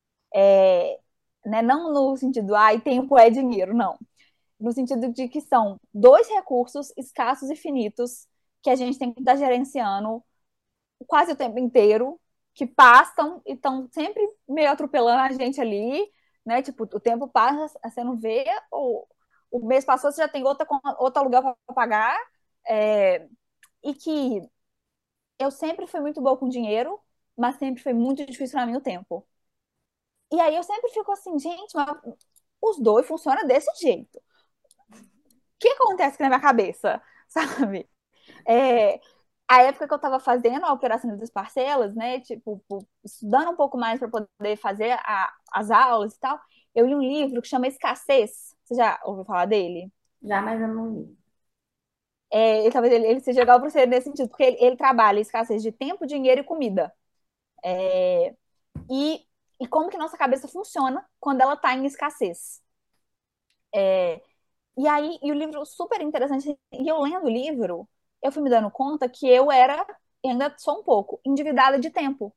S4: É, né? Não no sentido, ai, tempo é dinheiro, não. No sentido de que são dois recursos escassos e finitos que a gente tem que estar gerenciando quase o tempo inteiro, que passam e estão sempre meio atropelando a gente ali, né? Tipo, o tempo passa, você não vê, o, o mês passou, você já tem outra, outro aluguel para pagar, é, e que eu sempre fui muito boa com dinheiro, mas sempre foi muito difícil para mim o tempo. E aí eu sempre fico assim, gente, mas os dois funcionam desse jeito. O que acontece aqui na minha cabeça, sabe? É, a época que eu estava fazendo a operação das parcelas, né, tipo, estudando um pouco mais para poder fazer a, as aulas e tal, eu li um livro que chama Escassez. Você já ouviu falar dele?
S3: Já, mas eu não li.
S4: É, ele, talvez ele, ele seja legal para você nesse sentido, porque ele, ele trabalha escassez de tempo, dinheiro e comida. É, e, e como que nossa cabeça funciona quando ela está em escassez. É, e aí, e o livro super interessante, e eu lendo o livro, eu fui me dando conta que eu era, ainda sou um pouco, endividada de tempo.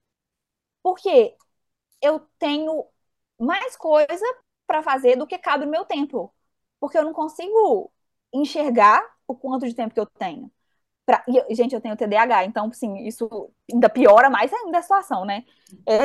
S4: Porque eu tenho mais coisa para fazer do que cabe no meu tempo. Porque eu não consigo enxergar o quanto de tempo que eu tenho. Pra... E, gente, eu tenho T D A H, então, assim, isso ainda piora mais ainda a situação, né? É...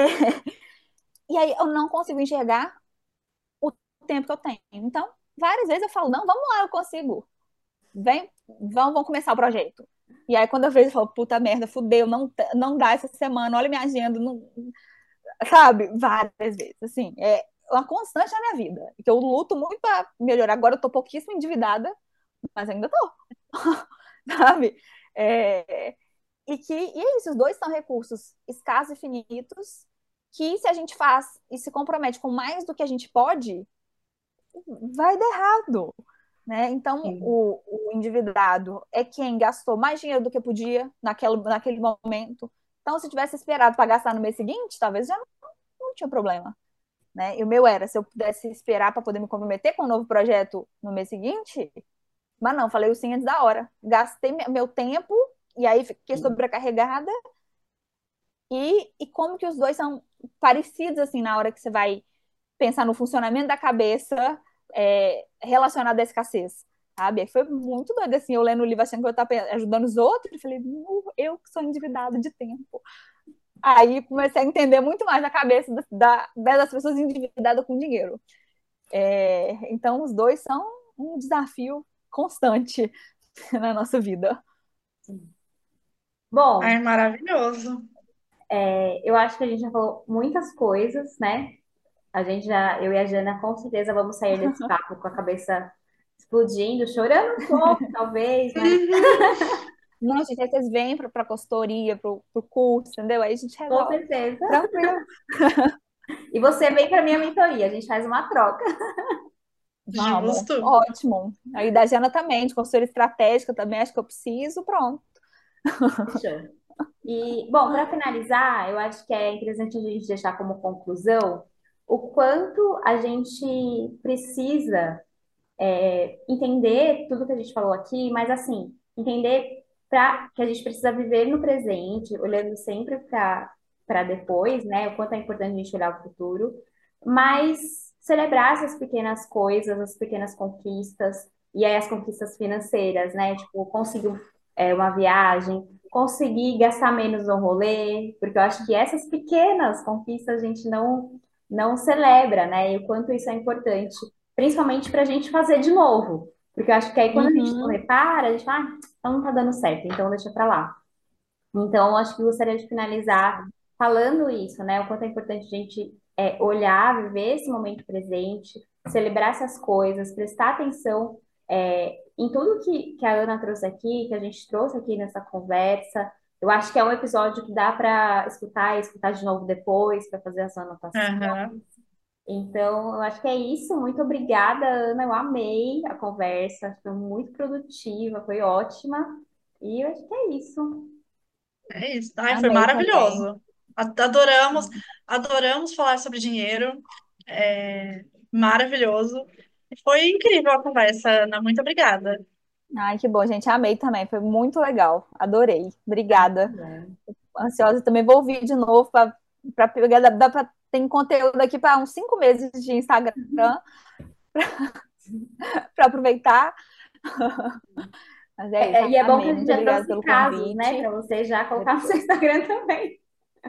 S4: E aí eu não consigo enxergar o tempo que eu tenho. Então, várias vezes eu falo, não, vamos lá, eu consigo. Vem, vamos, vamos começar o projeto. E aí, quando eu vejo, eu falo, puta merda, fudeu, não, não dá essa semana, olha minha agenda, não, sabe? Várias vezes, assim, é uma constante na minha vida, que eu luto muito para melhorar. Agora eu tô pouquíssimo endividada, mas ainda tô, sabe? É, e que e é isso, os dois são recursos escassos e finitos, que se a gente faz e se compromete com mais do que a gente pode, vai dar errado, né? Então,
S3: Sim.
S4: o, o endividado é quem gastou mais dinheiro do que podia naquele, naquele momento. Então, se tivesse esperado para gastar no mês seguinte, talvez já não, não tinha problema. Né? E o meu era, se eu pudesse esperar para poder me comprometer com um novo projeto no mês seguinte, mas não, falei o sim antes da hora. Gastei meu tempo e aí fiquei sobrecarregada. E, e como que os dois são parecidos, assim, na hora que você vai pensar no funcionamento da cabeça é, relacionado à escassez, sabe? Foi muito doido, assim, eu lendo o livro achando que eu estava ajudando os outros, e falei, eu que sou endividado de tempo. Aí comecei a entender muito mais a cabeça da, das pessoas endividadas com dinheiro. É, então, os dois são um desafio constante na nossa vida.
S3: Bom,
S2: Ai, maravilhoso.
S3: é, eu acho que a gente já falou muitas coisas, né? A gente já, eu e a Jana, com certeza vamos sair desse papo com a cabeça explodindo, chorando um pouco, talvez, mas
S2: Uhum.
S4: Não, gente, aí vocês vêm para a consultoria, para o curso, entendeu? Aí a gente
S3: com
S4: resolve.
S3: certeza.
S4: Tranquilo.
S3: E você vem para minha mentoria, a gente faz uma troca.
S4: Vamos,
S2: Justo.
S4: ótimo. Aí da Jana também, de consultoria estratégica também, acho que eu preciso, pronto.
S3: Fechou. E, bom, para finalizar, eu acho que é interessante a gente deixar como conclusão o quanto a gente precisa é, entender tudo que a gente falou aqui, mas assim, entender pra, que a gente precisa viver no presente, olhando sempre para para depois, né? O quanto é importante a gente olhar o futuro, mas celebrar essas pequenas coisas, as pequenas conquistas, e aí as conquistas financeiras, né? Tipo, conseguir é, uma viagem, conseguir gastar menos no rolê, porque eu acho que essas pequenas conquistas a gente não, não celebra, né? E o quanto isso é importante, principalmente para a gente fazer de novo. Porque eu acho que aí quando a gente não
S4: Uhum.
S3: repara, a gente fala, ah, então não tá dando certo, então deixa pra lá. Então, eu acho que eu gostaria de finalizar falando isso, né? O quanto é importante a gente é, olhar, viver esse momento presente, celebrar essas coisas, prestar atenção é, em tudo que, que a Ana trouxe aqui, que a gente trouxe aqui nessa conversa. Eu acho que é um episódio que dá para escutar e escutar de novo depois, para fazer a sua anotação.
S2: Aham.
S3: Então, eu acho que é isso. Muito obrigada, Ana. Eu amei a conversa, foi muito produtiva, foi ótima. E eu acho que é isso.
S2: É isso. Ai, foi
S4: Amei também.
S2: maravilhoso. A- Adoramos, adoramos falar sobre dinheiro. É maravilhoso. E foi incrível a conversa, Ana. Muito obrigada.
S4: Ai, que bom, gente. Amei também. Foi muito legal. Adorei.
S3: Ai, que
S4: Obrigada.
S3: bom.
S4: Ansiosa também. Vou ouvir de novo para pegar. Dá, dá pra, tem conteúdo aqui para uns cinco meses de Instagram para aproveitar. Mas é
S3: É,
S4: isso.
S3: é, e é bom que
S4: Amei.
S3: a gente
S4: Muito
S3: já
S4: obrigada
S3: trouxe
S4: pelo
S3: casos, né,
S4: convite.
S3: para você já colocar no seu Instagram também.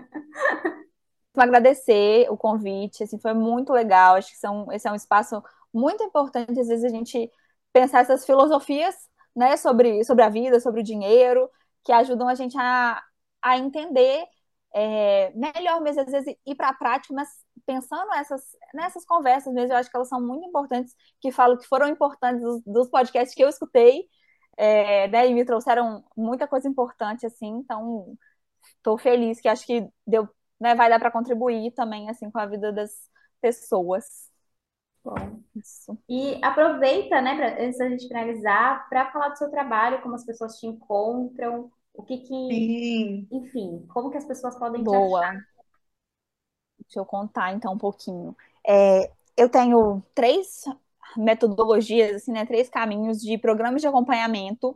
S4: Agradecer o convite, assim, foi muito legal. Acho que são, esse é um espaço muito importante. Às vezes a gente pensar essas filosofias, né, sobre, sobre a vida, sobre o dinheiro, que ajudam a gente a, a entender é, melhor mesmo, às vezes ir para a prática, mas pensando essas, nessas conversas mesmo, eu acho que elas são muito importantes, que falo que foram importantes dos, dos podcasts que eu escutei, é, né, e me trouxeram muita coisa importante, assim, então estou feliz que acho que deu, né, vai dar para contribuir também assim com a vida das pessoas.
S3: Bom.
S4: Isso.
S3: E aproveita, né, pra, antes da gente finalizar, para falar do seu trabalho, como as pessoas te encontram, o que que,
S2: Sim.
S3: enfim, como que as pessoas podem te achar.
S4: Boa. Deixa eu contar então um pouquinho. É, eu tenho três metodologias, assim, né, três caminhos de programas de acompanhamento.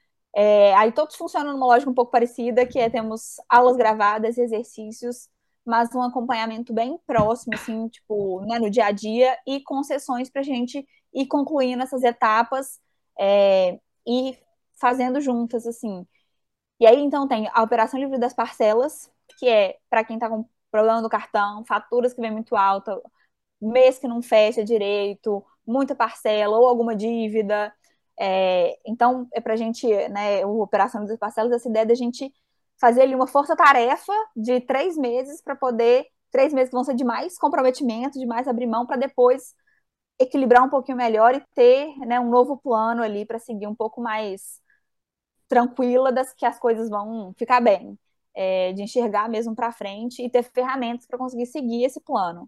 S4: É, aí todos funcionam numa lógica um pouco parecida, que é temos aulas gravadas, exercícios, mas um acompanhamento bem próximo, assim, tipo, né, no dia a dia, e com sessões para a gente ir concluindo essas etapas é, e fazendo juntas, assim. E aí, então, tem a operação livre das parcelas, que é para quem está com problema no cartão, faturas que vem muito alta, mês que não fecha direito, muita parcela ou alguma dívida. É, então, é para a gente, né, o Operação das Parcelas, essa ideia da gente fazer ali uma força-tarefa de três meses para poder, três meses que vão ser de mais comprometimento, de mais abrir mão, para depois equilibrar um pouquinho melhor e ter, né, um novo plano ali para seguir um pouco mais tranquila das que as coisas vão ficar bem. É, de enxergar mesmo para frente e ter ferramentas para conseguir seguir esse plano.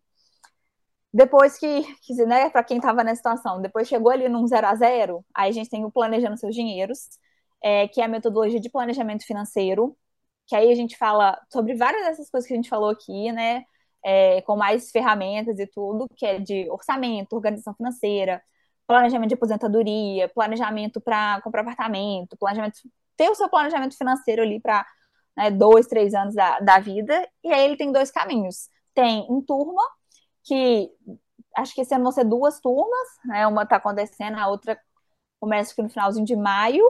S4: Depois que, que né, para quem estava nessa situação, depois chegou ali num zero a zero, aí a gente tem o Planejando Seus Dinheiros, é, que é a metodologia de planejamento financeiro, que aí a gente fala sobre várias dessas coisas que a gente falou aqui, né, é, com mais ferramentas e tudo, que é de orçamento, organização financeira, planejamento de aposentadoria, planejamento para comprar apartamento, planejamento, ter o seu planejamento financeiro ali para, né, dois, três anos da, da vida, e aí ele tem dois caminhos. Tem em turma, que acho que esse ano vão ser duas turmas, né? Uma está acontecendo, a outra começa aqui no finalzinho de maio,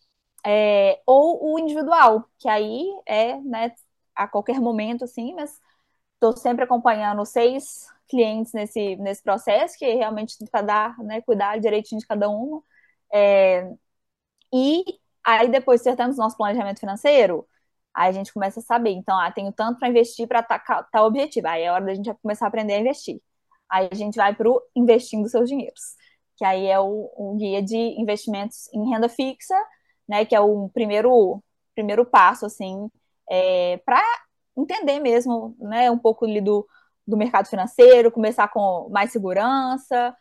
S4: é, ou o individual, que aí é, né, a qualquer momento, assim, mas estou sempre acompanhando seis clientes nesse, nesse processo, que realmente para dar, né, cuidar direitinho de cada uma. É, e aí depois acertamos nosso planejamento financeiro, aí a gente começa a saber, então, ah, tenho tanto para investir para tal objetivo, aí é hora da gente começar a aprender a investir. Aí a gente vai para o Investindo Seus Dinheiros, que aí é o, o guia de investimentos em renda fixa, né, que é o primeiro, primeiro passo, assim, é, para entender mesmo, né, um pouco ali do, do mercado financeiro, começar com mais segurança,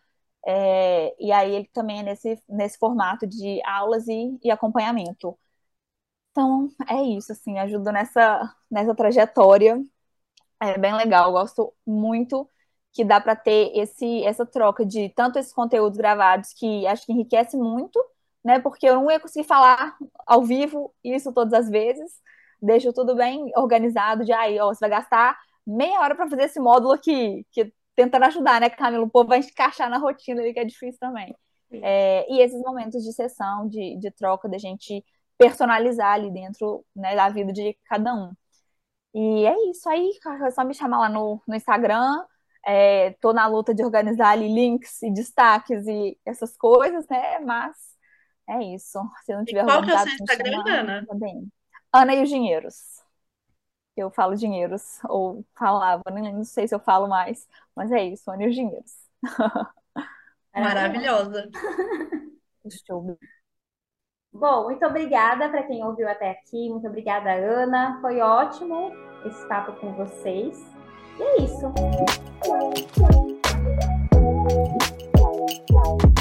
S4: é, e aí ele também é nesse, nesse formato de aulas e, e acompanhamento. Então, é isso, assim, ajuda nessa, nessa trajetória. É bem legal, eu gosto muito que dá para ter esse, essa troca de tanto esses conteúdos gravados, que acho que enriquece muito, né? Porque eu não ia conseguir falar ao vivo isso todas as vezes, deixo tudo bem organizado, de aí, ó, você vai gastar meia hora para fazer esse módulo aqui, que tentando ajudar, né, Camila? O povo vai encaixar na rotina ali, que é difícil também. É, e esses momentos de sessão, de, de troca, da gente personalizar ali dentro, né, da vida de cada um. E é isso aí, é só me chamar lá no, no Instagram. É, tô na luta de organizar ali links e destaques e essas coisas, né? Mas é isso. Se não
S2: E
S4: tiver
S2: qual que é o
S4: organizado,
S2: seu
S4: me
S2: Instagram,
S4: chamar,
S2: Ana?
S4: tá bem. Ana e os Dinheiros. Eu falo dinheiros, ou falava, nem não sei se eu falo mais, mas é isso, Ana e os Dinheiros.
S2: Maravilhosa.
S4: Show.
S3: Bom, muito obrigada para quem ouviu até aqui. Muito obrigada, Ana. Foi ótimo esse papo com vocês. E é isso.